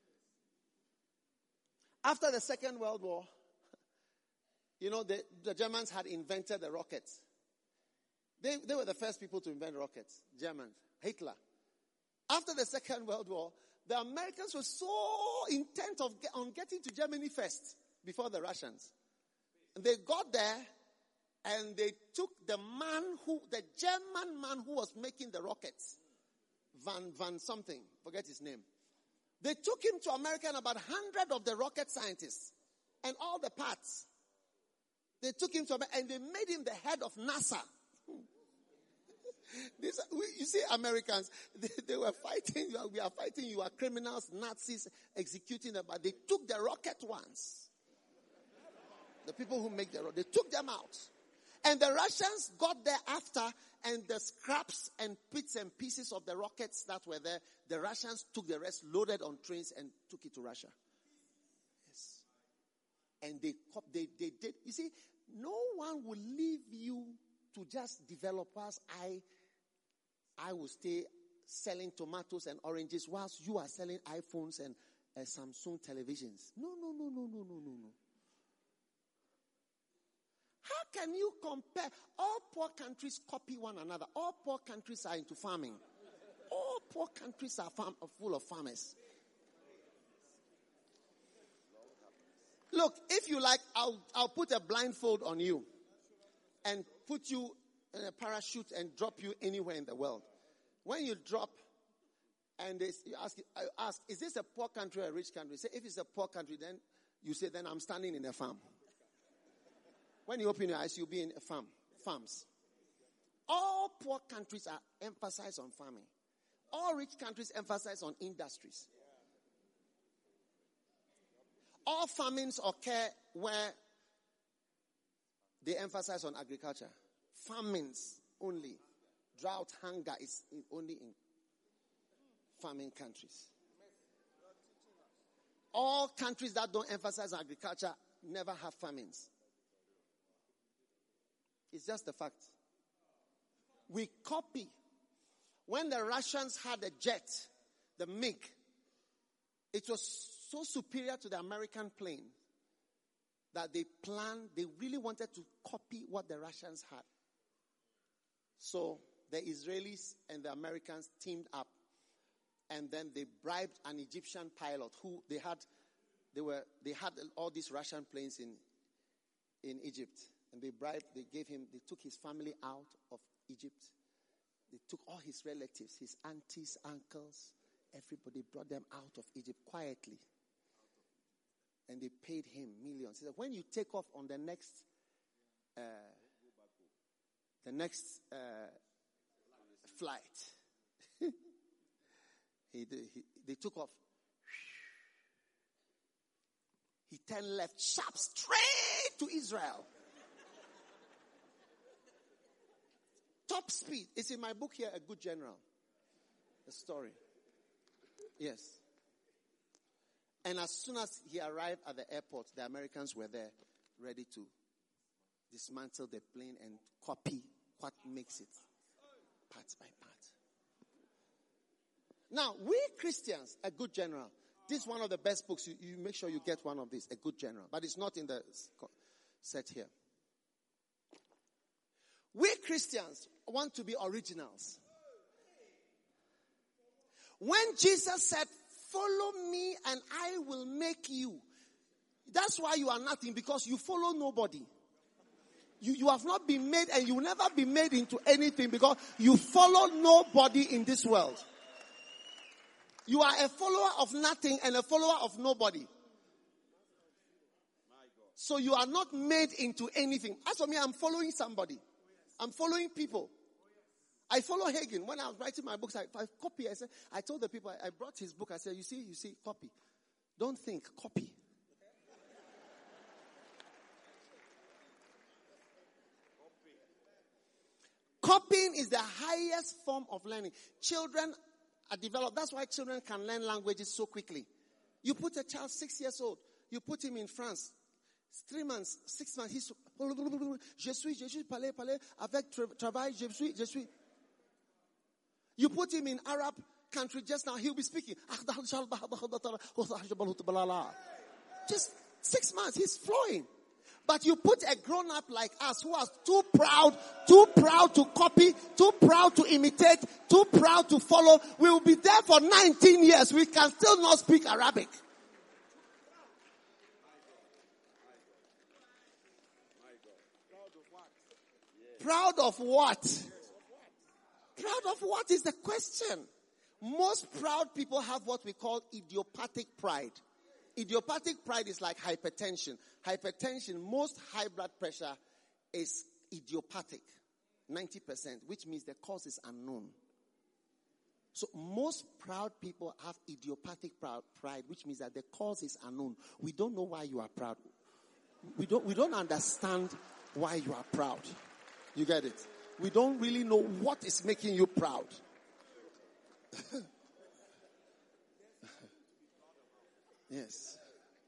After the Second World War, you know, the, the Germans had invented the rockets. They, they were the first people to invent rockets. Germans. Hitler. After the Second World War, the Americans were so intent of, on getting to Germany first before the Russians. And they got there and they took the man who, the German man who was making the rockets, Van, Van something, forget his name. They took him to America and about a hundred of the rocket scientists and all the parts. They took him to America and they made him the head of NASA. This, you see, Americans, they, they were fighting, we are fighting, you are criminals, Nazis, executing them, but they took the rocket ones. The people who make the rocket, they took them out. And the Russians got there after, and the scraps and bits and pieces of the rockets that were there, the Russians took the rest, loaded on trains, and took it to Russia. Yes. And they, they, they did, you see, no one will leave you to just developers. I, I will stay selling tomatoes and oranges whilst you are selling iPhones and uh, Samsung televisions. No, no, no, no, no, no, no, no. How can you compare? All poor countries copy one another. All poor countries are into farming. All poor countries are, farm, are full of farmers. Look, if you like, I'll, I'll put a blindfold on you and put you in a parachute and drop you anywhere in the world. When you drop and they, you ask, I ask, is this a poor country or a rich country? Say, if it's a poor country, then you say, then I'm standing in a farm. When you open your eyes, you'll be in a farm, farms. All poor countries are emphasized on farming. All rich countries emphasize on industries. All famines occur where they emphasize on agriculture. Famines only. Drought, hunger is in, only in farming countries. All countries that don't emphasize agriculture never have famines. It's just a fact. We copy. When the Russians had a jet, the MiG, it was so superior to the American plane that they planned, they really wanted to copy what the Russians had. So the Israelis and the Americans teamed up, and then they bribed an Egyptian pilot who they had, they were, they had all these Russian planes in, in Egypt. And they bribed, they gave him, they took his family out of Egypt. They took all his relatives, his aunties, uncles, Everybody brought them out of Egypt quietly. And they paid him millions. He said, when you take off on the next, uh, the next uh, flight, he, he, they took off. He turned left, sharp, straight to Israel. Top speed. It's in my book here, A Good General. The story. Yes. And as soon as he arrived at the airport, the Americans were there, ready to dismantle the plane and copy what makes it, part by part. Now, we Christians, A Good General. This is one of the best books. You, you make sure you get one of these, A Good General. But it's not in the set here. We Christians want to be originals. When Jesus said, follow me and I will make you. That's why you are nothing, because you follow nobody. You, you have not been made and you will never be made into anything because you follow nobody in this world. You are a follower of nothing and a follower of nobody. So you are not made into anything. As for me, I'm following somebody. I'm following people. I follow Hagin. When I was writing my books, I, I copy. I said, I told the people, I, I brought his book. I said, you see, you see, copy. Don't think, copy. Copying is the highest form of learning. Children are developed. That's why children can learn languages so quickly. You put a child six years old, you put him in France, three months, six months, he's je suis, je suis, parler, parler, avec travail, je suis, je suis. You put him in Arab country just now, he'll be speaking. Just six months, he's flowing. But you put a grown-up like us who are too proud, too proud to copy, too proud to imitate, too proud to follow. We will be there for nineteen years. We can still not speak Arabic. Proud of what? Proud of what is the question? Most proud people have what we call idiopathic pride. Idiopathic pride is like hypertension. Hypertension, most high blood pressure is idiopathic, ninety percent, which means the cause is unknown. So most proud people have idiopathic pride, which means that the cause is unknown. We don't know why you are proud. We don't, we don't understand why you are proud. You get it? We don't really know what is making you proud. Yes.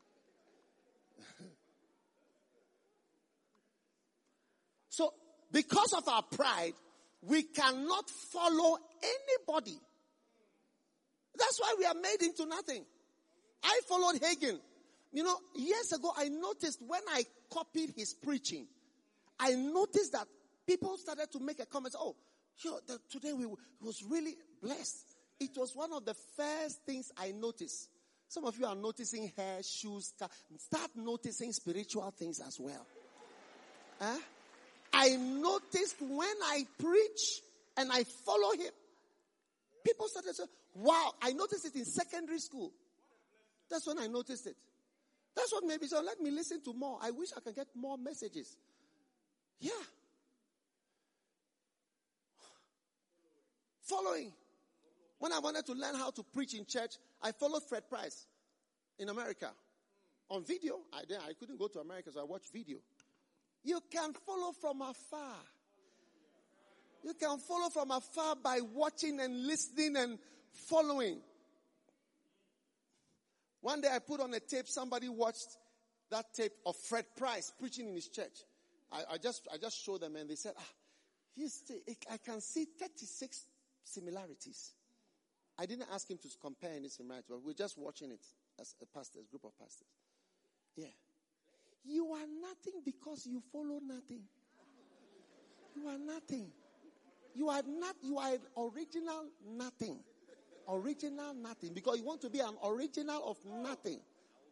So, because of our pride, we cannot follow anybody. That's why we are made into nothing. I followed Hagin. You know, years ago, I noticed when I copied his preaching, I noticed that people started to make a comment. Oh, yo, the, today we was really blessed. It was one of the first things I noticed. Some of you are noticing hair, shoes. Start noticing spiritual things as well. Huh? I noticed when I preach and I follow him, people started to say, wow, I noticed it in secondary school. That's when I noticed it. That's what maybe, so let me listen to more. I wish I could get more messages. Yeah. Following. When I wanted to learn how to preach in church, I followed Fred Price in America. On video. I, I couldn't go to America, so I watched video. You can follow from afar. You can follow from afar by watching and listening and following. One day I put on a tape, somebody watched that tape of Fred Price preaching in his church. I, I just I just showed them and they said, ah, he's, I can see thirty-six similarities. I didn't ask him to compare any similarities, but we're just watching it as a pastor, a group of pastors. Yeah. You are nothing because you follow nothing. You are nothing. You are not, you are an original nothing. Original nothing. Because you want to be an original of nothing.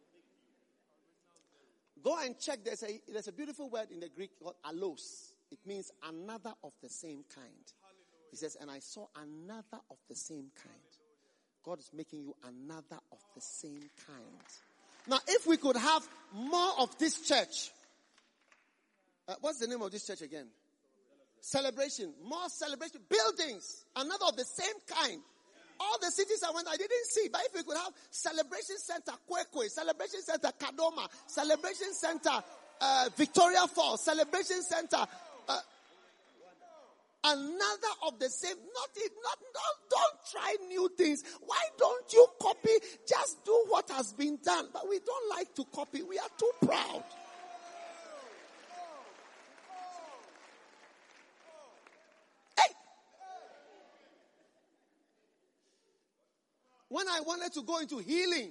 Go and check. There's a, there's a beautiful word in the Greek called allos. It means another of the same kind. He says, and I saw another of the same kind. God is making you another of the same kind. Now, if we could have more of this church, uh, what's the name of this church again? Celebration. More celebration. Buildings. Another of the same kind. All the cities I went, I didn't see. But if we could have Celebration Center, Kwekwe, Celebration Center, Kadoma, Celebration Center, uh, Victoria Falls, Celebration Center, uh, another of the same. Not, not, don't, don't try new things. Why don't you copy? Just do what has been done. But we don't like to copy. We are too proud. When I wanted to go into healing,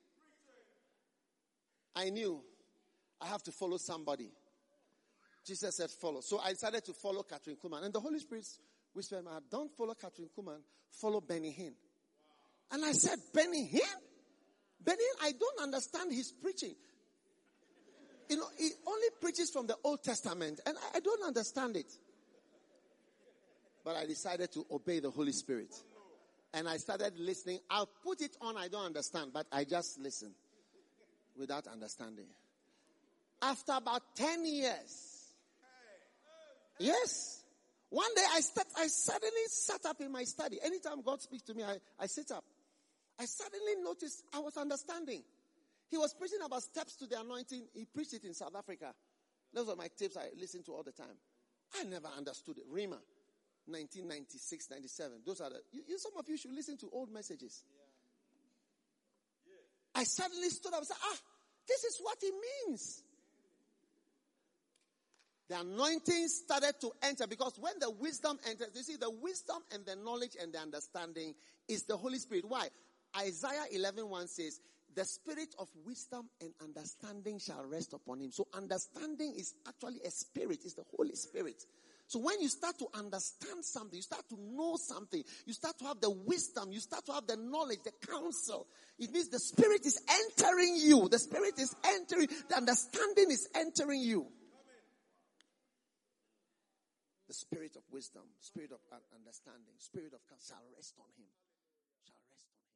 I knew I have to follow somebody. Jesus said follow. So I decided to follow Catherine Kuhlman. And the Holy Spirit whispered in my heart, don't follow Catherine Kuhlman, follow Benny Hinn. And I said, Benny Hinn? Benny Hinn, I don't understand his preaching. You know, he only preaches from the Old Testament. And I, I don't understand it. But I decided to obey the Holy Spirit. And I started listening. I'll put it on, I don't understand, but I just listen without understanding. After about ten years, yes, one day I start, I suddenly sat up in my study. Anytime God speaks to me, I, I sit up. I suddenly noticed I was understanding. He was preaching about steps to the anointing. He preached it in South Africa. Those are my tapes I listen to all the time. I never understood it. Rima. nineteen ninety-six, ninety-seven. Those are the, you, you, some of you should listen to old messages. Yeah. Yeah. I suddenly stood up and said, ah, this is what it means. The anointing started to enter because when the wisdom enters, you see the wisdom and the knowledge and the understanding is the Holy Spirit. Why? Isaiah eleven one says, the spirit of wisdom and understanding shall rest upon him. So understanding is actually a spirit, it's the Holy Spirit. So when you start to understand something, you start to know something, you start to have the wisdom, you start to have the knowledge, the counsel. It means the Spirit is entering you. The Spirit is entering, the understanding is entering you. The Spirit of wisdom, Spirit of understanding, Spirit of counsel shall rest on him. Shall rest on him.